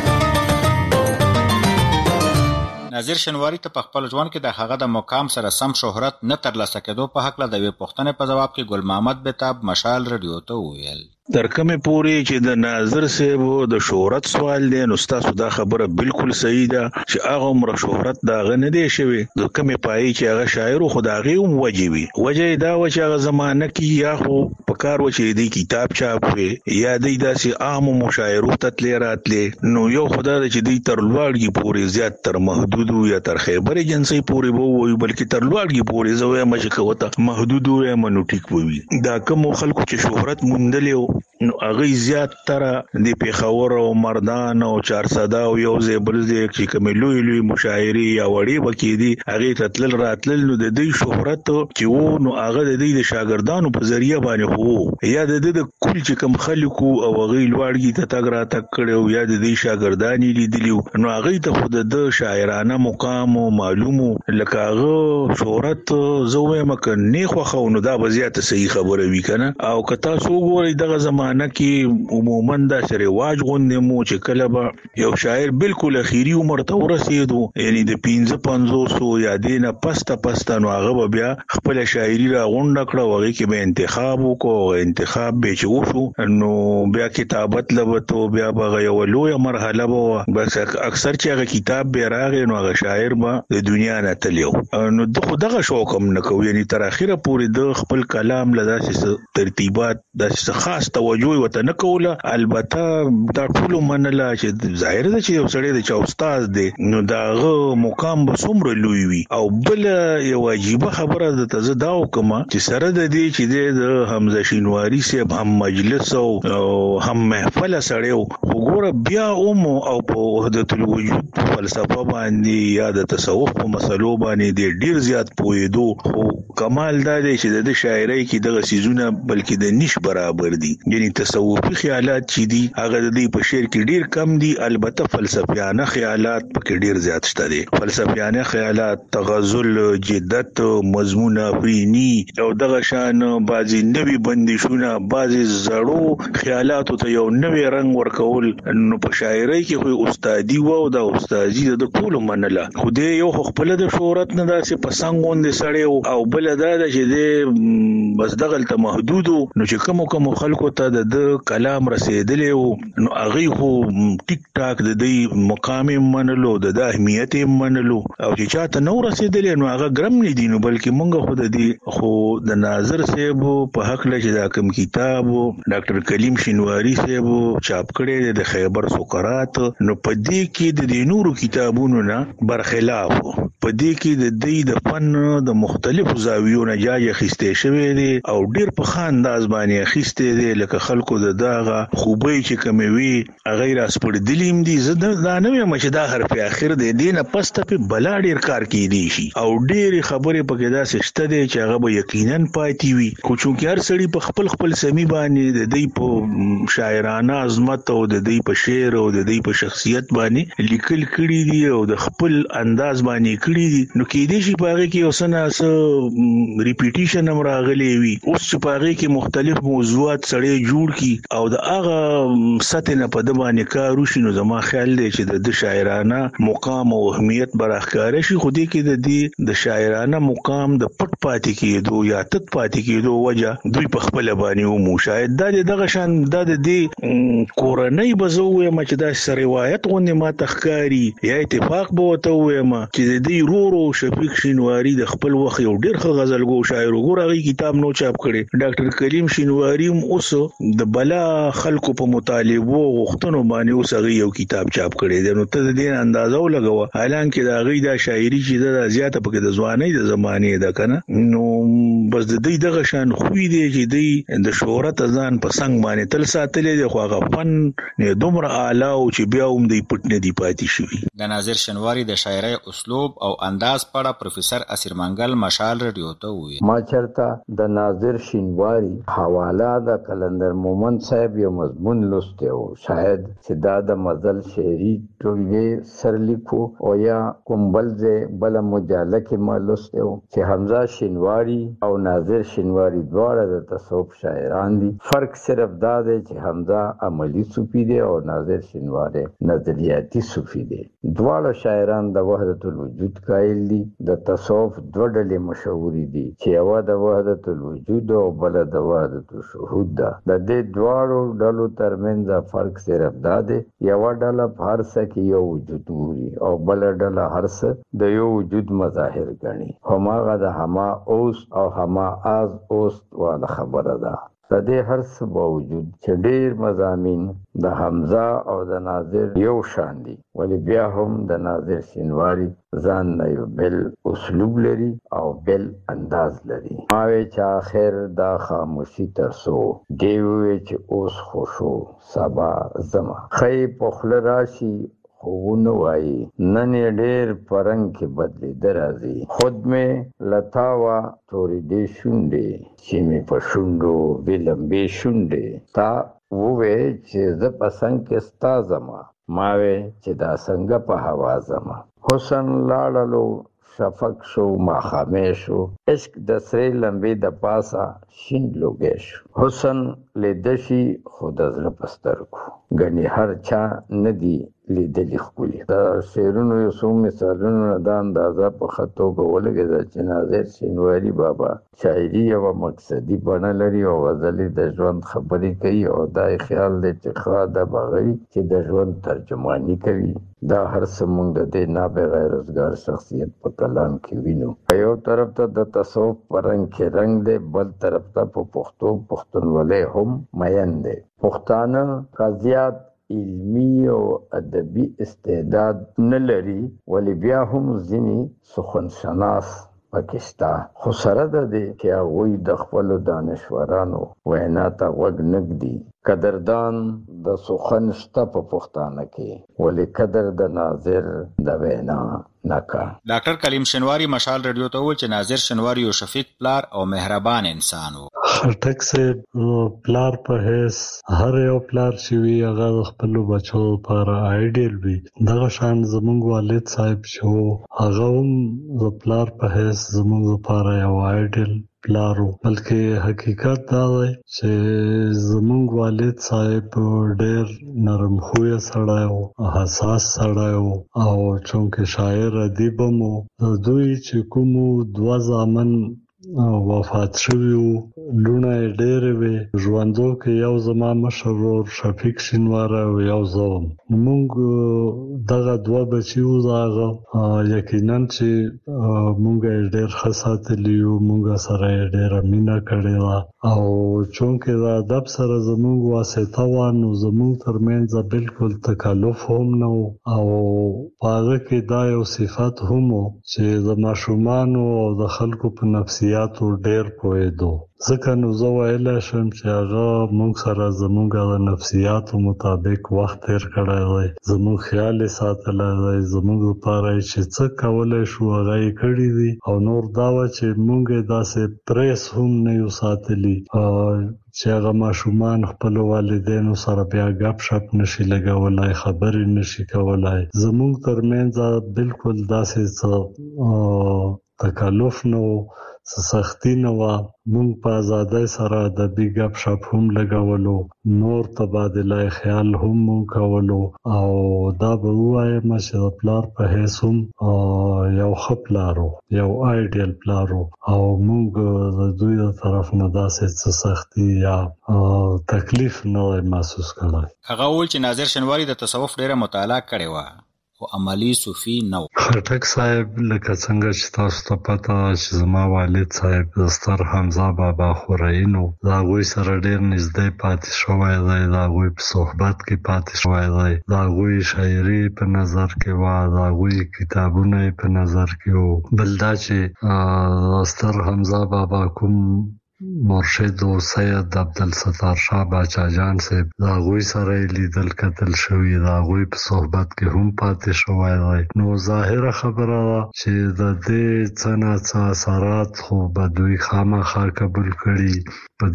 ناظر شینواری ته په خپل ژوند کې د هغه د مقام سره سم شهرت نه ترلاسه کېدو په حق له د وی پښتنې په جواب کې ګل محمد بیتاب مشال رادیو ته وویل. در کومه پوری چې د ناظر صاحب د شهرت سوال دی نو تاسو دا خبره بالکل صحیح ده چې هغه عمر شهرت دا غنه دی شوی د کومه پای چې هغه شاعر خو دا غي وجوي وجه دا و چې هغه زمانہ کې یا خو په کار و چې دی کتاب چاپ وي یا دی داسې عام مشاعرو تتلې راتلې نو یو خدای چې دی تر لوړږي پوری زیات تر محدود یا تر خیبر ایجنسی پوری وو وي بلکې تر لوړږي پوری زوی مشکه وته محدود یا منو ټیک وي. دا کوم خلکو چې شهرت مونډلې نو هغه زیات تر د پیښور او مردان او چارسده او یو ځبل دې چې کوم لوی لوی مشاعري یا وړي وکې دي هغه تتل راتل نو د دې شهرت چې وو نو هغه د دې د شاګردانو په ذریعہ باندې هو یا د دې د کل چې کوم خلکو او هغه لوړږي ته تګ را تک کړو یا د دې شاګردانی لیدلیو نو هغه ته خود د شاعرانه مقام او معلومو لکه هغه شهرت زوې مکه نه خو خو نو دا بزیات صحیح خبره وی کنه او که تاسو وګورئ دغه زمانہ کې عموما دا رواج غوندې مو چې کله به یو شاعر بالکل اخیری عمر ته ورسېدو یعنی د پنځه پنځوس یا دینه پسته پسته نو هغه بیا خپل شاعری را غونډه کړه وغه کې به انتخاب وکړو انتخاب به چې وشو نو بیا کتابت لبته بیا به یو لوی مرحله به بس اکثر چې هغه کتاب به راغی نو هغه شاعر به د دنیا نه تلیو نو دغه شوق هم نه کوي یعنی تر اخره پورې د خپل کلام لداسې ترتیبات داسې خاص توجه وته نه کوله البته دا ټول منله چې ظاهر ده چې یو سړی د چا استاد دی نو داغه مقام به څومره لوی وي او بل یو عجیب خبره ده ته زه دا وکم چې سره د دې چې د حمزه شینواری صاحب هم مجلس او هم محفل سره وګوره بیا اوم او په وحدت الوجود فلسفه باندې یا د تصوف په مسلو باندې ډیر زیات پوهېدو خو کمال دا دی چې د شاعرۍ کې دغه سيزونه بلکې د نش برابر دي یعنی یعنی تصوفي خیالات چې دي هغه د دې په شعر کې ډیر کم دي. البته فلسفیانه خیالات پکې ډیر زیات شته دي. فلسفیانه خیالات تغزل، جدت، مضمون افرینی او دغه شان بعضی نوی بندشونه، بعضی زړو خیالاتو ته یو نوی رنگ ورکول. نو په شاعرۍ کې خو استادي و او د استادي د ټولو منله، خو دې یو خپل د شهرت نه داسې پسنګون دي سړی او بل دا د چې دې بس دغه ته محدود. نو چې کوم کوم خلکو ته د کلام رسیدلې نو هغه خو ټیک ټاک د دې مقام منلو، د اهمیت منلو، او چې چاته نو رسیدلې نو هغه ګرم نه دي. نو بلکې مونږ خو د دې خو د ناظر صاحب په حق له چې دا کوم کتاب ډاکټر کلیم شینواری صاحب چاپ کړی د خیبر سقراط، نو په دې کې د دې نورو کتابونو نه برخلاف په دې کې د دې د فن د مختلفو زاویو نه جاج اخیستې شوی دی او ډیر په ښه انداز باندې اخیستې دی، لکه خلکو د داغه خوبۍ چې کومې وي غیر اسپړدلیم دي. زه دا نه وایم چې دا حرف اخر دی، دې نه پس ته په بلا ډیر کار کیدی شي او ډیر خبرې پکې داسې شته دی چې هغه به یقینا پاتې وي. خو چونکې هر سړي په خپل خپل سمي باندې د دې په شاعرانه عظمت او د دې په شعر او د دې په شخصیت باندې لیکل کړي دي او د خپل انداز باندې کړي دي. نو کې دې شي پاره کې اوسنه اس ریپیټیشن هم راغلي وي، اوس چې پاره کې مختلف موضوعات سړی جوړ کی او د هغه سطح نه په د باندې کار وشي. نو زما خیال دی چې د شاعرانه مقام او اهمیت برخکاره شي. خو دې کې د دې د شاعرانه مقام د پټ پاتې کېدو یا تت پاتې کېدو وجه دوی په خپل باندې ومو شاید دا دغه شان دا د دې کورنۍ بزوې ما چې دا سره روایت غونډه ما تخکاری یا اتفاق به وته وایم چې د دې رورو شفیق شینواری د خپل وخت یو ډیر ښه غزلګو شاعر وګورغي کتاب نو چاپ کړي. ډاکټر کلیم شینواری هم اوس د بلا خلکو په مطالبه غوښتنو باندې اوس هغه یو کتاب چاپ کړي دی. نو ته د دې اندازو لګوه حالانکه دا غي دا شاعري چې دا زیاته پکې د ځوانۍ د زمانه ده کنه. نو بس د دې دغه شان خوې دی چې دی د شهرت ځان په څنګه باندې تل ساتلې دی، خو هغه فن نه دومره اعلی او چې بیا هم دی پټ نه دی پاتې شوی. د ناظر شینواری د شاعرۍ اسلوب او انداز په اړه پروفیسور اسیر منګل مشال رادیو ته وی ما چرته د ناظر شینواری حواله د کلندر مومن صاحب یو مضمون لسته او شاید چې دا د مزل شعری ټولګي سر لیکو او یا کومبلځه بل مجاله کې ما لسته او چې حمزه شینواری او ناظر شینواری دواړه د تصوف شاعران دي. فرق صرف دا دی چې حمزه عملی صوفی دی او ناظر شینواری نظریاتی صوفی دی. دواړه شاعران د وحدت الوجود قائل دي. د تصوف دوه ډلې مشهوري دي چې یو د وحدت الوجود او بل د وحدت الشهود ده. د دې دواړو ډلو ترمنځ فرق صرف دا دی یو ډله هرڅه کې یو وجود ګوري او بل ډله هرڅه د یو وجود مظاهر ګڼي. هماغه د هما اوس او هما از اوس والا خبره ده. د دې هرڅه باوجود چې ډېر مضامین د حمزه او د ناظر یو شان دي، ولی بیا هم د ناظر شینواری ځان نه یو بل اسلوب لري او بل انداز لري. ماوی چې آخر دا خاموشي ترسو دیوی چې اوس خوشو سبا زما خی پخله راشي خوونه وای نن ډېر پرنګ کې بدلی درازي خود مې لتاوا تورې دې شونډې چې مې په شونډو بلمبې شونډې تا ووې چې زه پسنګ کې ستا زما ماوې چې دا څنګه په هوا زما حسن لاړلو شفق شو ماخامې شو عشق د سرې لمبې د پاسا شین لوګې شو حسن لیدشي خود از لپسترکو غني هر چا ندی لیدلی خپلی. دا شعرونو یو څو مثالونو دا اندازه په خطو کې ولګېده چې ناظر شینواری بابا شاعري یوه مقصدي بڼه لري او غزلې د ژوند خبرې کوي او دا یې خیال دی چې ښه ده بغوي چې د ژوند ترجماني کوي. دا هر څه موږ د دې نابغه روزګار شخصیت په کلام کې وینو. په یو طرف ته د تصوف په رنګ کې رنګ دی، بل طرف ته په پښتو پښتونولۍ هم مین دی. پښتانه قاضیات علمی او ادبی استعداد نه لري ولی بیا هم ځینې سخن شناس پاکستان خو سره د دې چې هغوی د خپلو دانشورانو وینا ته غوږ نږدي. قدردان د سخن شته په پښتانه کې ولی قدر د ناظر د وینا نکا. ډاکټر کلیم شینواری مشال رادیو ته وویل چې ناظر شینواری یو شفیق پلار او مهربان انسان و. خټک سے پلار په هیڅ هر یو پلار چې وی هغه خپل بچو پر آیډیل وي. دغه شان زمونږ والد صاحب چې هغه هم د پلار په هیڅ زمونږ لپاره یو آیډیل پلارو، بلکې حقیقت دا دی چې زمونږ والد صاحب ډېر نرم خویه سړی و، حساس سړی و، او چونکه شاعر ادیب مو. دوی چې کومو دوه زامن وفات شوی وو، لونه یې ډېرې وې. ژوندو کې یو زما مشر ورور شفیق شینواری او یو زه وم. موږ دغه دوه بچي وو د هغه، یقینا چې موږ یې ډېر ښه ساتلي یو، موږ سره یې ډېره مینه کړې ده، او چونکې د ادب سره زموږ واسطه وه نو زموږ ترمنځ بالکل تکلف هم نه و، او په هغه کې دا یو صفت هم و چې د ماشومانو او د خلکو په نفسیاتو ډېر پوهېدو. ځکه نو زه ویلی شم چې هغه موږ سره زموږ د نفسیاتو مطابق وخت تیر کړی دی، زموږ خیال یې ساتلی دی، زموږ لپاره یې چې څه کولی شو هغه یې کړي دي. او نور دا وه چې موږ یې داسې پریس هم نه یو ساتلي چې هغه ماشومان خپلو والدینو سره بیا ګپ شپ نشي لګولی، خبرې نشي کولی. زموږ ترمنځ بالکل داسې څه تکلف نه و، څه سختي نه وه. موږ په ازادۍ سره ادبي ګپ شپ هم لګولو، نور تبادله خیال هم موږ کولو، او دا به ووایم چې د پلار په حیث هم یو ښه پلار و، یو آیډیل پلار و، او موږ د دوی د طرف نه داسې څه سختي یا تکلیف نه دی محسوس کړی. هغه وویل چې ناظر شینواری د تصوف ډېره مطالعه کړې وه خو عملی صوفي نه و. خټک صاحب لکه څنګه چې تاسو ته پته ده چې زما والد صاحب د ستر حمزه بابا خورئین و، د هغوی سره ډېر نږدې پاتې شوی دی، د هغوی په صحبت کې پاتې شوی دی، د هغوی شاعري په نظر کې وه، د هغوی کتابونه یې په نظر کې وو. بل دا چې د ستر حمزه بابا کوم مرشد او سید عبدالستار شاه باچا جان صاحب، د هغوی سره یې لیدل کتل شوي، د هغوی په صحبت کې هم پاتې شوی دی. نو ظاهره خبره ده چې د دې څه نه څه اثرات خو به دوی خامخا قبول کړي، په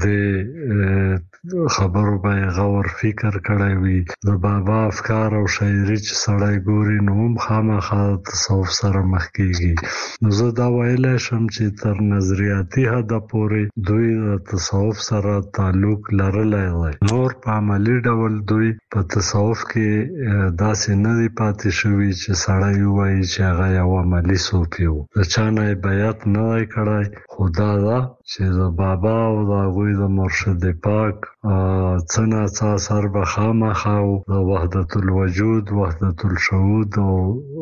دې خبرو به یې غور فکر کړی وي. د بابا افکار او شاعري چې سړی ګوري نو هم خامخا تصوف سره مخ کېږي. نو زه دا ویلی شم چې تر نظریاتي حده پورې دوی د تصوف سره تعلق لرلی دی. نور په عملی ډول دوی په تصوف کې داسې نه دی پاتې شوي چې سړی ووایي چې هغه یو عملی صوفي و. د چا نه یې بیعت نه دی کړی، خو دا ده چې د بابا او د هغوی د مرشد پاک څه نه څه اثر به خامخا و. د وحدت الوجود، وحدت الشهود او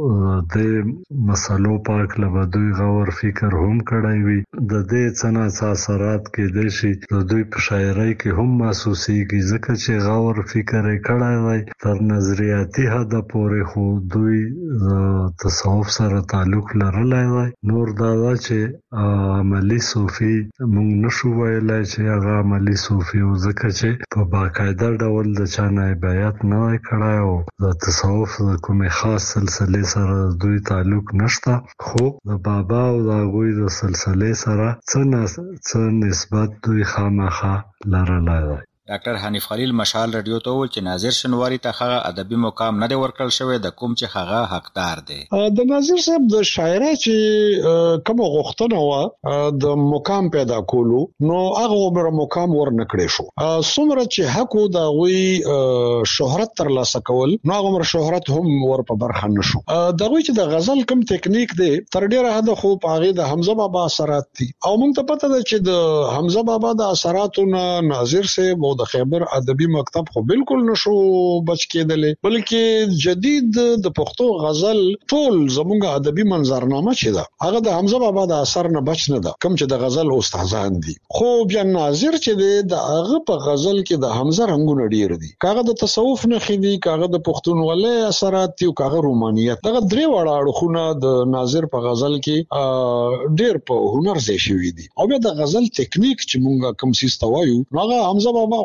د مسلو پاک له به دوی غور فکر هم کړی وي. د دې څه نه څه اثرات کېدای شي د دوی په شاعرۍ کې هم محسوسېږي، ځکه چې غور فکر یې کړی دی تر نظریاتي حده پورې، خو دوی د تصوف سره تعلق لرلی دی. نور دا ده چې عملی صوفي موږ نشو ویلی چې هغه عملی صوفي و، ځکه چې په باقاعده ډول د چا نه یې بیعت نه دی کړی او د تصوف د کومې خاص سلسلې سره دوی تعلق نشته، خو د بابا او د هغوی د سلسلې سره څه نه څه نسبت دوی خامخا لرلی دی. ډاکټر حنیف خلیل مشال رادیو ته وویل چې ناظر شینواری ته هغه ادبي مقام نه دی ورکړل شوی د کوم چې هغه حقدار دی. د ناظر صاحب د شاعرۍ چې کوم غوښتنه وه د مقام پیدا کولو، نو هغه عمر مقام ورنه کړی شو. څومره چې حق و د هغوی شهرت ترلاسه کول، نو هغه عمر شهرت هم ور په برخه نه شو. د هغوی چې د غزل کوم تکنیک دی تر ډېره حده خو په هغې د حمزه بابا اثرات دي، او موږ ته پته ده چې د حمزه بابا د اثراتو نه ناظر صاحب د خیبر ادبي مکتب خو بالکل نشو بچ کېدلی، بلکې جدید د پښتو غزل ټول زموږ ادبي منظرنامه چې ده هغه د حمزه بابا د اثر نه بچ نه ده، کوم چې د غزل استادان دي. خو بیا ناظر چې دی د هغه په غزل کې د حمزه رنګونه ډیر دي، کاغه د تصوف نښې دي، کاغه د پښتونولۍ اثرات دي، او کاغه رومانیت. دغه درې واړه اړخونه د ناظر په غزل کې ډیر په هنر ځای شوي دي. او بیا د غزل تکنیک چې مونږه کوم سیس ته وایو، هغه حمزه بابا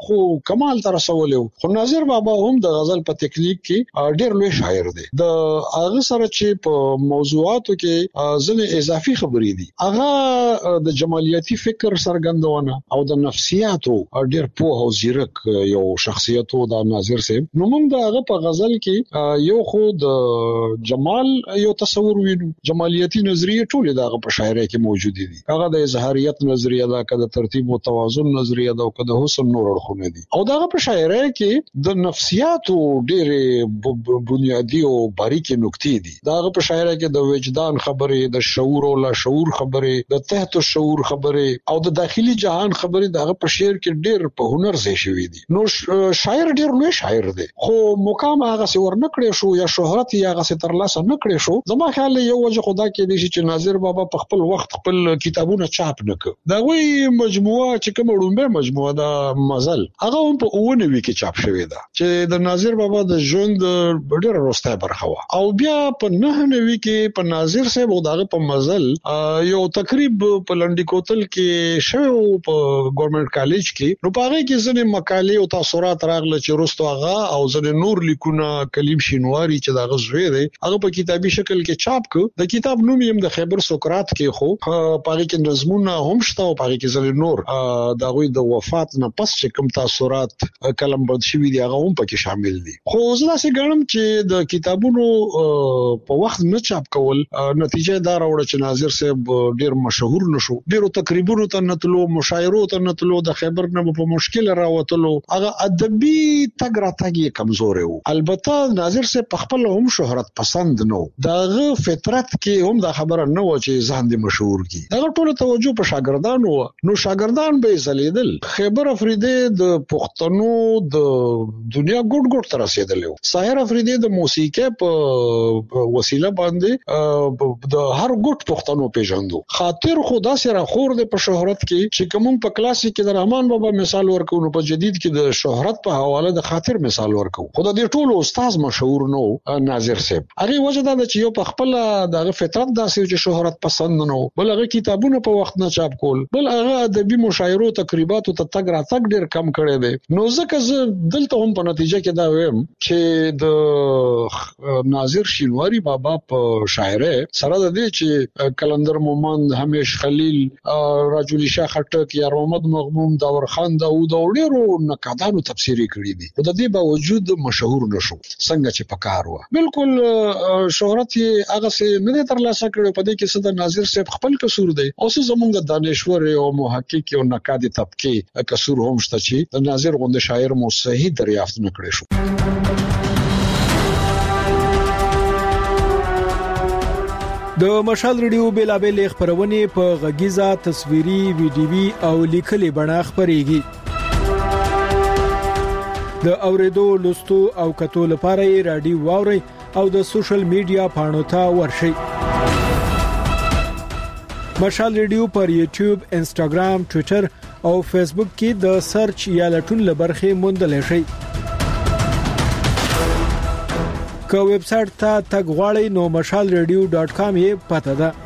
خو کمال تر رسولیو. خو ناظر بابا هم د غزل په تکنیک کې ډېر لوی شاعر دی. د هغه سره چې په موضوعاتو کې ځنې اضافي خبرې دي، هغه د جمالیاتي فکر سرګندونه او د نفسیاتو ډېر پوه او زیرک یو شخصیت و د ناظر صاحب. نو موږ د هغه په غزل کې یو خو د جمال یو تصور وینو، جمالیاتي نظریه ټول دغه په شاعرۍ کې موجود دي. هغه د اظهاریت نظریه ده، کده ترتیب او توازن نظریه ده، او کده حسن نور اړخونه دي. او دغه په شاعرۍ کې د نفسیاتو ډېرې بنیادی او باریکي نکتې دي. دغه په شاعرۍ کې د وجدان خبرې، د شعور او لاشعور خبرې، د تحت الشعور خبرې او د داخلي جهان خبرې دغه په شعر کې ډېر په هنر ځای شوی دي. نو شاعر ډېر لوی شاعر دی، خو مقام هغه څه ورنکړې شو یا شهرت یې هغه څه ترلاسه نکړې شو. زما خیال یو وجه خدا کې دی چې ناظر بابا په خپل وخت خپل کتابونه چاپ نکړ. دا وی مجموعه چې کوم وړومبه مجموعه دا مزل هغه هم په اونوي کې چاپ شوې ده چې د ناظر بابا د ژوند ډېر وروسته برخه و. او بیا په نه نوي کې په ناظر صاحب دغه په مزل یو تقریب په لنډی کوتل کې شو په ګورنمنت کالج کې. نو په هغه کې ځنې مقالې او تاثرات راغله چې رستو هغه او ځنې نور لیکونه کلیم شینواری چې دغه زوی دی هغه په کتابي شکل کې چاپ کړ. د کتاب نوم یې د خیبر سقراط کې خو په هغه کې نظمونه هم شته او په هغه کې ځل نور د غوی د وفات نه پس چې کوم تاثرات کلم بند شوی دی هغه هم پکې شامل دي. خو زه داسې ګڼم چې د کتابونو په وخت نه چاپ کول نتیجه دا راوړه چې ناظر صاحب ډیر مشهور نشو، ډیرو تقریبونو ته نتلو، مشاعرو ته نتلو، د خیبر نه په مشکل راوتلو، هغه ادبي تګ راتګ کمزور و. البته ناظر صاحب په خپل هم شهرت پسند نو، داغه فطرت کې هم دا خبره نه و چې ځان دې مشهور کی. دا ټول توجه په شاګردانو و. نو شاګردان به زلیدل. خیبر افریدی د پښتنو د دنیا ګډ ګډ تر رسیدلی و. ساحر افریدی د موسیقي په وسیله باندې د هر ګډ پښتنو پیژندو. خاطر خدا سره خور د په شهرت کې چې کوم په کلاسیک کې د رحمان بابا مثال ورکو، نو په جدید کې د شهرت په حواله د خاطر مثال ورکو. خدای دې ټول استاد مشهور نو ناظر صاحب. هغه وجه دا چې یو په خپل دغه فطرت داسې چې شهرت پسند نه و، بل هغه کتابونه په وخت نه چاپ کول، بل هغه ادبي مشاعرو تقریباتو ته تګ راتګ ډیر کم کړی دی. نو ځکه زه دلته هم په نتیجه کې دا وایم چې د ناظر شینواری بابا په شاعرۍ سره د دې چې کلندر مومند، همیش خلیل، راجولی شاه خټک، یار محمد مغموم، داور خان داوود او ډیرو نقادانو تفسیری کړی دي. خو د دې باوجود مشهور نشو څنګه چې پکار و. بالکل شهرت یې هغه څه نه ترلاسه کړو. په دې کې څه د ناظر صاحب خپل قصور دی او څه زموږ د دانشور او محقق او نقاد طبقه قصور هم شته چې د ناظر غوند شاعر مو صحیح دریافت نه کړی شو. د مشال ریډیو بیلابل خبرونه په غږیزه، تصویري، ویډیوي او لیکلي بڼه خبريږي. د اوریدو، لوستو او کتو لپاره رادیو واوري او د سوشل میډیا پاڼو ته ورشئ. مشال ریډیو پر یوټیوب، انسټاګرام، ټوئیټر او فیسبوک کې د سرچ یا لټون لبرخه موندل شئ. که ویب سټ ته تګ غواړئ نو مشال ریډیو ډاټ کام یې پته ده.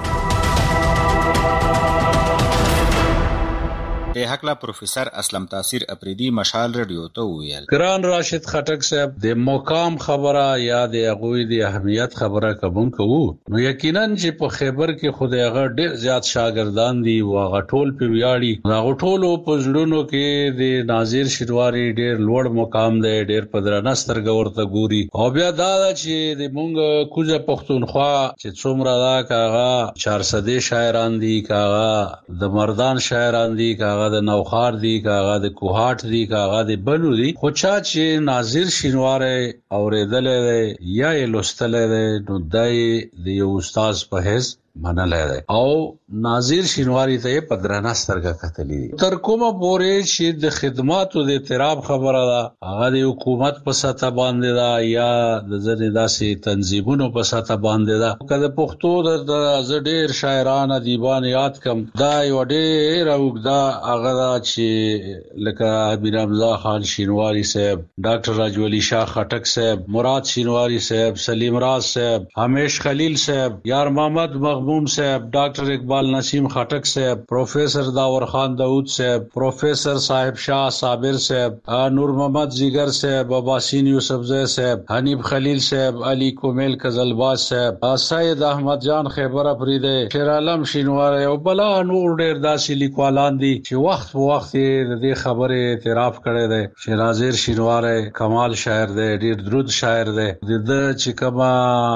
د حقلا پروفیسور اسلم تاثیر اپریدي مشال رادیو ته ویل، ګران راشد خټک صاحب د مقام خبره یا د اغوی د اهمیت خبره کوم کوو، نو یقینا چې په خیبر کې خدای هغه ډیر زیات شاګردان دي او هغه ټول په ویاړي. هغه ټول په ځړونو کې د ناظر شینواری ډیر لوړ مقام دی، ډیر په درنه سترګه ورته ګوري. او بیا دا چې د مونږ کوزه پښتونخوا چې څومره دا کاغه چار سده شاعران دي، کاغه د مردان شاعران دي، کاغه د نوخار دي، کاغه د کوهات دي، کاغه د بنو دي. خو چا چې ناظر شینواری اوریدلې یا یې لوستلې نو دای د یو استاد په حیث منلای دی او ناظر شینواری ته په درنه سترګه کتلی دي. تر کومه پورې چې د خدماتو د اعتراف خبره ده، هغه د حکومت په سطح باندې ده یا د ځینې داسې تنظیمونو په سطح باندې ده. که د پښتو د ډېر شاعران ادیبان یاد کم، دا یو ډېره اوږده هغه ده چې لکه امیر حمزه خان شینواری صاحب، ډاکټر راجولی شاه خټک صاحب، مراد شینواری صاحب، سلیم راز صاحب، همیش خلیل صاحب، یار محمد مغموم مرحوم صاحب ډاکټر اقبال نسیم خټک صاحب پروفیسر داور خان داود صاحب پروفیسر صاحب شاه صابر صاحب نور محمد زیگر صاحب عباسین یوسفزئی صاحب حنیف خلیل صاحب علی کومل قزلباز صاحب سید احمد جان خیبر افریدی شیر عالم شینوار او بلا نور ډیر داسې لیکوالان دي چې وخت په وخت د دې خبره اعتراف کړی دی چې ناظر شینوار کمال شاعر دی ډیر درود شاعر دی د چې کما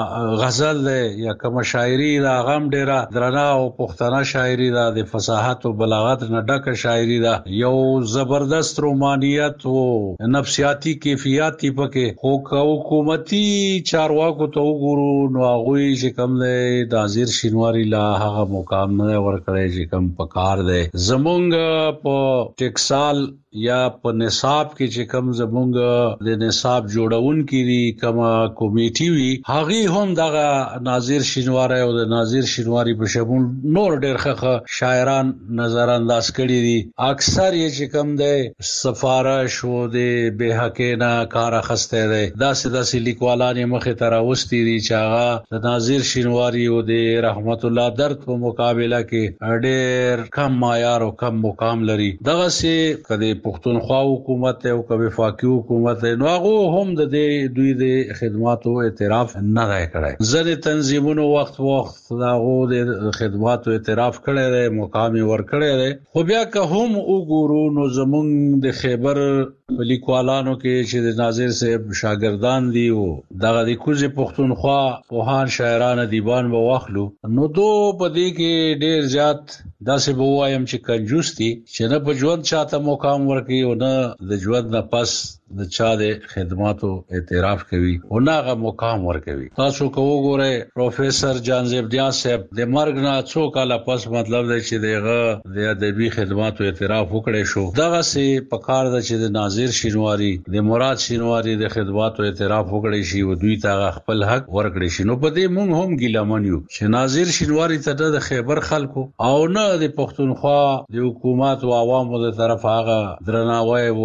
غزل دی یا کما شاعري دا غم ډیره درنا او پښتنه شاعري دا د فصاحت او بلاغت نه ډکه شاعري دا یو زبردست رومانیت او نفسیاتی کیفیت پکې خو حکومتي چارواکو ته وګورو نو هغه چې کوم دی ناظر شینواری لا هغه مقام نه ورکړی چې کوم پکار دی زمونږ په ټیکسال یا په نصاب کې چې کوم زمونږ د نصاب جوړون کړي کوم کمیټي وي هغه هم دغه ناظر شینواری او د ناظر شینواری په شمول نور ډېر ښه شاعران نظر انداز کړي دي اکثر یې چې کوم دی سفارش او د به حقینا کار اخسته دی داسې داسې لیکوالان مخې ته راوستي دي چې هغه د ناظر شینواری او د رحمت الله درد په مقابله کې ډېر کم معیار او کم مقام لري دغه سي کدي پښتونخوا حکومت او کبه فاقي حکومت نو هغه هم د دوی د خدماتو اعتراف نه راي کړای زره تنظیمونو وخت وخت داغه د خدماتو اعتراف کړی دی مقام ور کړی دی خو بیا که هم وګورو نو زمونږ د خیبر لیکوالانو کې چې د ناظر صاحب شاګردان دي او دغه د کوزه پښتونخوا پوهان شاعران ادیبان به واخلو نو دو په دې کې ډیر زیات داسې به وایم چې کنجوس دي چې نه په ژوند چاته مقام ورکړي او نه د ژوند نه پس د چا د خدماتو اعتراف کوي او نه هغه مقام ورکوي تاسو کو وګورئ پروفیسر جان زیبدیا صاحب د مرګ نه څو کاله پس مطلب دی چې دغه د ادبي خدماتو اعتراف وکړي شو دغه سي په کار د چې د ناظر شینواری د مراد شینواری د خدماتو اعتراف وکړي شي او دوی ته خپل حق ورکړي شي نو په دې مونږ هم ګیلمن یو چې ناظر شینواری ته د خیبر خلکو او نه د پښتونخوا د حکومت او عوامو د طرف هغه درناوی او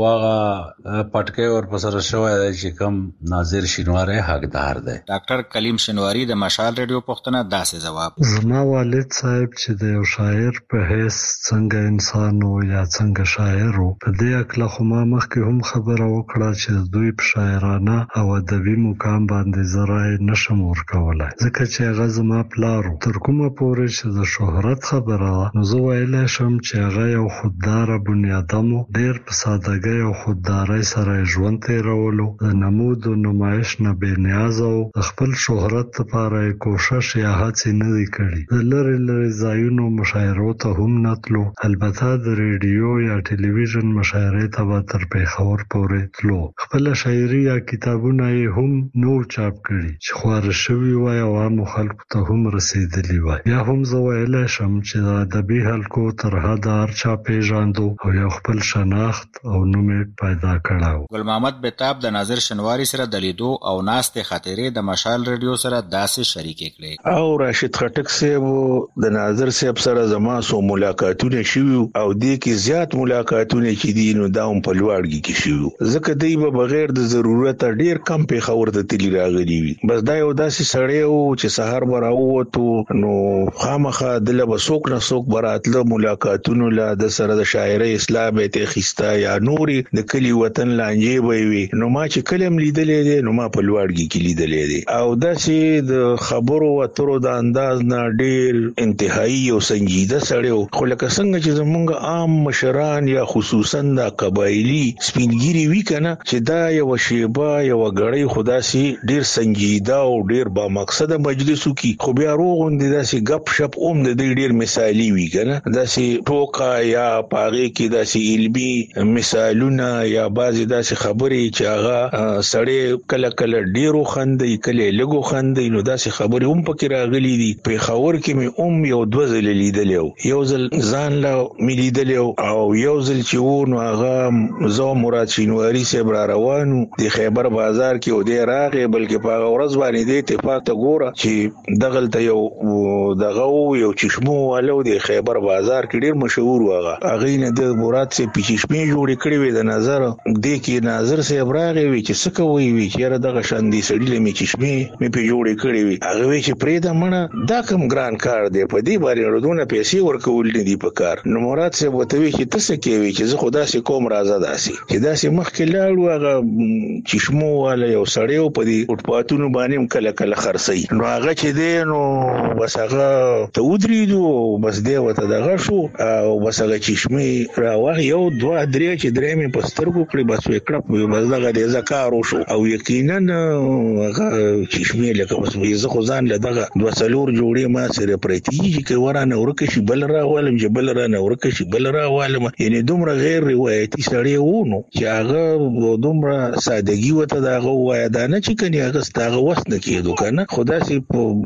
هغه پټ کې ور پسره شوی دی چې کوم ناظر شینواری حقدار دی ډاکټر کلیم شینواری د مشال ریډیو پښتنه داسې جواب زما والد صاحب چې د یو شاعر په هیڅ څنګه انسان او یا څنګه شاعر او په دې اکل خو ما مخکې هم خبره وکړه چې دوی په شاعرانه او ادبي مقام باندې زرای نشم ورکولای ځکه چې هغه زما پلارو تر کومه پورې چې د شهرت خبره نو زه ویلای شم چې هغه یو خوددار بنیادمو ډیر په سادهګۍ او خوددارۍ سره ژوند تیرولو د نمود او نمایش نه بې نیاز او خپل شهرت لپاره کوشش یا هڅې نه دي کړې د لری لری ځایونو مشاعرو ته هم نتلو البته د ریډیو یا ټلویزیون مشاعرې ته به تر پیښور پورې تلو خپل شاعري یا کتابونه هم نو چاپ کړي چې خور شوی وای او عام خلکو ته هم رسیدلی وای یا هم زه ویلای شم چې د ادبي خلکو تر حده هر چا پیژاندو او یو خپل شناخت او نوم پیدا کړو ګل محمد بتاب د ناظر شینواری سره د لیدو او ناستې خاطرې د مشال ریډیو سره داسې شریک کړي او راشد خټک صاحب د ناظر صاحب سره زما سو ملاقاتونه شوي او د کې زیات ملاقاتونه چې دي نو دا هم په لوړګي کې شوي ځکه دی به بغیر د ضرورت ډیر کم په خبر د تلی راغلی وي بس دا یو داسې سړی او چې سحر براوته نو خامخه د لبسوک نه سوک براتله ملاقاتونه لا د سره د شاعري اسلام ته خستا یا نوري د کلی وطن لانجه وي نو ما چې کلم لیدلې دي نو ما په لوړګي کې لیدلې دي او داسې د خبرو اترو د انداز نه ډیر انتهایی او سنجیده سړیو خو لکه څنګه چې زمونږ عام مشران یا خصوصا د قبایلی سپینګيري وی کنه چې دا یو شیبه یو غړی خدا سي ډیر سنجیده او ډیر با مقصد مجلسو کې خو بیا روغوندې داسې غپ شپ اوم د ډیر مثالی وی کنه داسې ټوکا یا پاغي کې داسې علمي مثالونه یا بعضی داسې خبرې چې هغه سړی کله کله ډیرو خندې کله لګو خندې نو داسې خبرې هم پکې راغلي دي په خبر کې مې اوم یو دوه ځل لیدلې یو ځل ځان لا مې لیدلې او یو ځل چې و نو هغه زو مراد شینواری صاحب را روانو د خیبر بازار کې و دی راغې بلکې په ورځ باندې د اتفاق ته ګوره چې دغلته یو دغه یو چشمو والو د خیبر بازار کې ډیر مشهور وغه هغه نه د مراد سي پچشمې جوړې کړې وې د نظر د کې چې ناظر صاحب راغی وی چې څه کوي وی چې را دغه شاندي سړی لمه چشمه مې په جوړې کړې وی هغه وی چې پرې دا مړه دا کوم ګران کار دی په دې باندې ورودونه پیسې ورکول نه دی په کار. نو مراد صاحب وته وی چې تاسو کې وی چې زه خدا سي کوم راځه داسي چې داسي مخکې لاړو هغه چشمو والا یو سړی په دې فوټپاتونو باندې کله کله خرسي. نو هغه چې دی نو بس هغه ته ودرېدو بس دی وته دغه شو او بس هغه چشمه راوغ یو دوه درې چې درې مې پسترګو کړی بس وکړه بس دغه دې زکار وشو او یقینا هغه چشمه لکه بس زه خو ځان له دغه دوه څلور جوړې ما سره پرېتیږي چې ورانه ورکه شي بل راولم چې بل رانه ورکه شي بل راولم. یعنی دومره غیر روایتي سړی وونو چې هغه دومره سادهګي وته دغه وای دا نه چې کني هغه ستاغه وسنه کېدو کنه خدا سي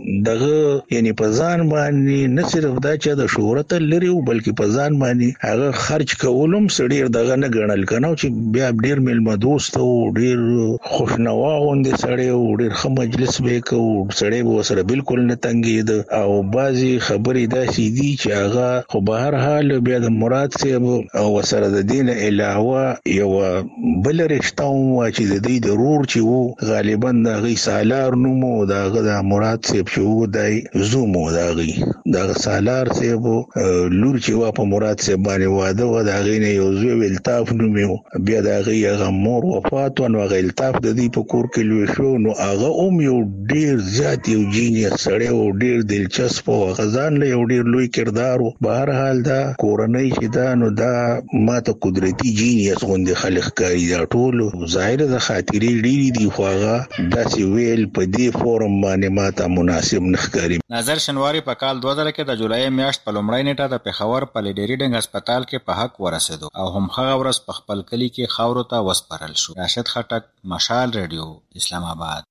دغه یعنی په ځان باندې نه صرف دا چې د شهرت لري بلکې په ځان باندې هغه خرج کولم سړی دغه نه ګڼل کنه چې بیا ډیر ملما دوست او ډیر خوشنوا غوندې سړی او ډیر ښه مجلس به کو سړی به سره بالکل نه تنګید او بازي خبرې داسې دي چې هغه خو به هر حال بیا د مراد صاحب او سره د دین علاوه یو بل رشتہ و چې د دې ضرور چې وو غالبا د غي سالار نومو د د مراد صاحب چې وو دای زومو د غي د سالار صاحب لور چې وا په مراد صاحب باندې واده و د غي نه یو زوی التاف نومو بیا د غي هغه مور وفات و نو غي التاف د دې په کور کې لوي شو نو هغه اوم یو ډیر زیات یو جینیس سړی او ډیر دلچسپ او غزان له یو ډیر لوی کردار و. بهر حال دا کورنۍ چې دا نو دا ماته قدرتي جینیس غوندې خلق کوي دا ټول ظاهر د خاطرې ډیری دی خو هغه داسې ویل په دې فورم باندې ماته مناسب نه ښکاري. ناظر شینواری په کال دوه زره کې د جولای میاشت په لومړۍ نیټه د پېښور په لیډری ډنګ هسپتال کې په حق ورسېدو او هم هغه ورځ په خپل کلی کې خاورو ته وسپارل شو. راشد خټک، مشال ریډیو، اسلام آباد.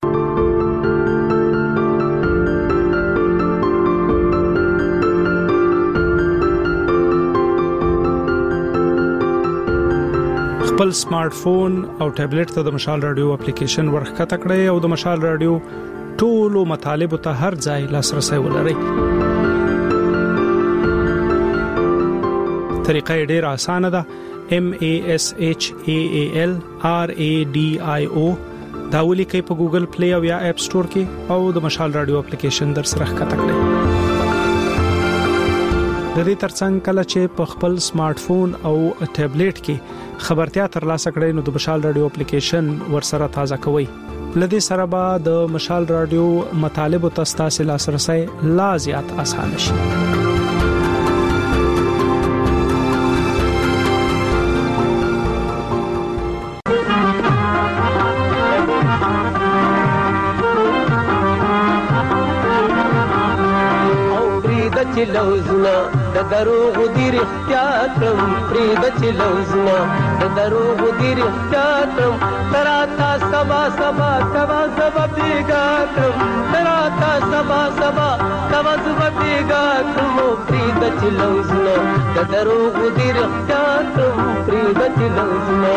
خپل سمارټ فون او ټابلیټ ته د مشال رادیو اپلیکیشن ورخته کړئ او د مشال رادیو ټولو مطالب ته هر ځای لاسرسي ولرئ. طریقه ډیره اسانه ده. M A S H A A L R A D I O دا ولیکئ په ګوګل پلی او یا اپ سٹور کې او د مشال رادیو اپلیکیشن در سره ښکته کړئ. د دې ترڅنګ کله چې په خپل سمارټ فون او ټابلیټ کې خبرتیا ترلاسه کړئ نو د مشال رادیو اپلیکیشن ورسره تازه کوئ. لدې سره به د مشال رادیو مطالب او تاسو لاسرسي لا زیات اسانه شي. چلوزنا د دروغ دی احتیاطم پرید چلوزنا د دروغ دی احتیاطم تراتا سبا سبا سبا سبا بیگاتم تراتا سبا سبا سبا سبا بیگاتم پرید چلوزنا د دروغ دی احتیاطم پرید چلوزنا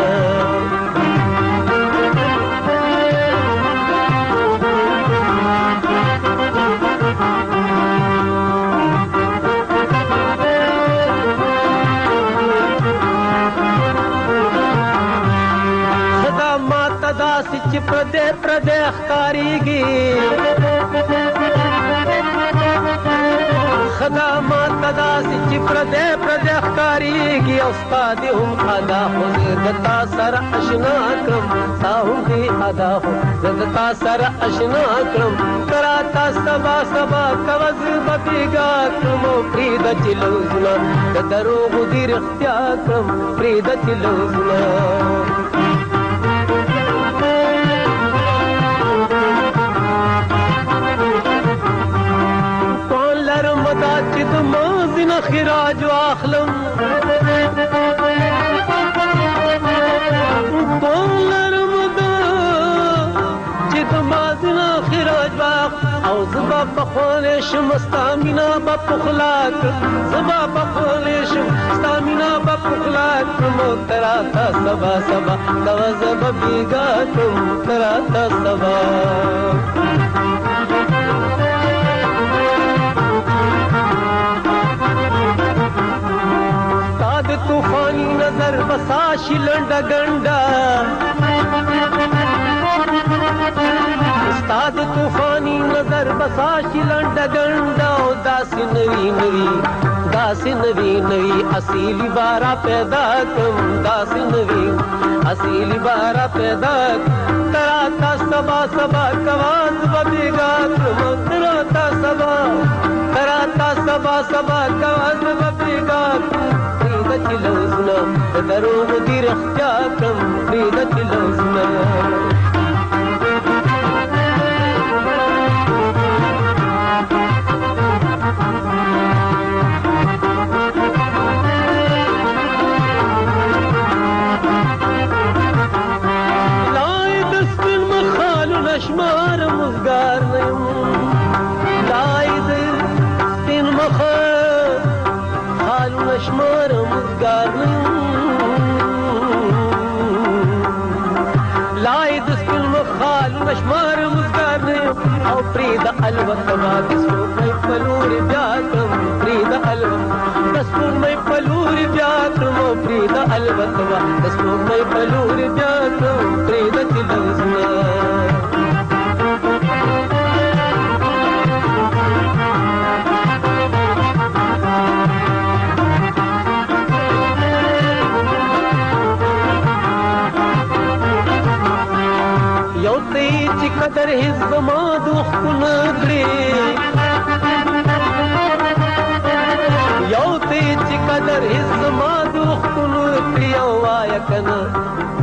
چې پردې پردې ښکاریږي خدامات داسې چې پردې پردې ښکاریږي او ستا دې هم ادا خو زه د تا سره اشنا کړم ستا هم دې ادا خو زه د تا سره اشنا کړم ته راته سبا سبا کوه زه به بېګا کړم او پرېږده چې لوظونه د دروغو دې رښتیا کړم پرېږده چې لوظونه چې د مازی نه خراج واخلم پالرم دا چې د مازی نه خراج واخلم او زبا پخوانی شم ستا مینا به پخلا کړم زبا پخوانی شم ستا مینا به پخلا کړم او ته راته سبا سبا کوه زه به بېګا کړم ته راته سبا طوفانی نظر بساشی لنڈا گنڈا بسا شلند ګنډ او داسې نوی نوی داسې نوی نوی اصلي بارا پیدا کم داسې نوی اصلي بارا پیدا ترا تا سبا سبا کواز ببیگا کرم ترا تا سبا ترا تا سبا سبا کواز ببیگا پریدا چلوزنا دروغ دی رختیا کم پریدا چلوزنا شمار مزگار نیم لاید سپین مخال خالو نشمار مزگار نیم لاید سپین مخال نشمار مزگار نیم او پرید الوت با دسپور میں پلور بیاتم پرید الوت دسپور میں پلور بیاتم او پرید الوت با دسپور میں پلور بیاتم پرید چلوزنا قدر حزب ما دوخ نگری یو تی چی قدر حزب ما دوخ نگری او آیا کنا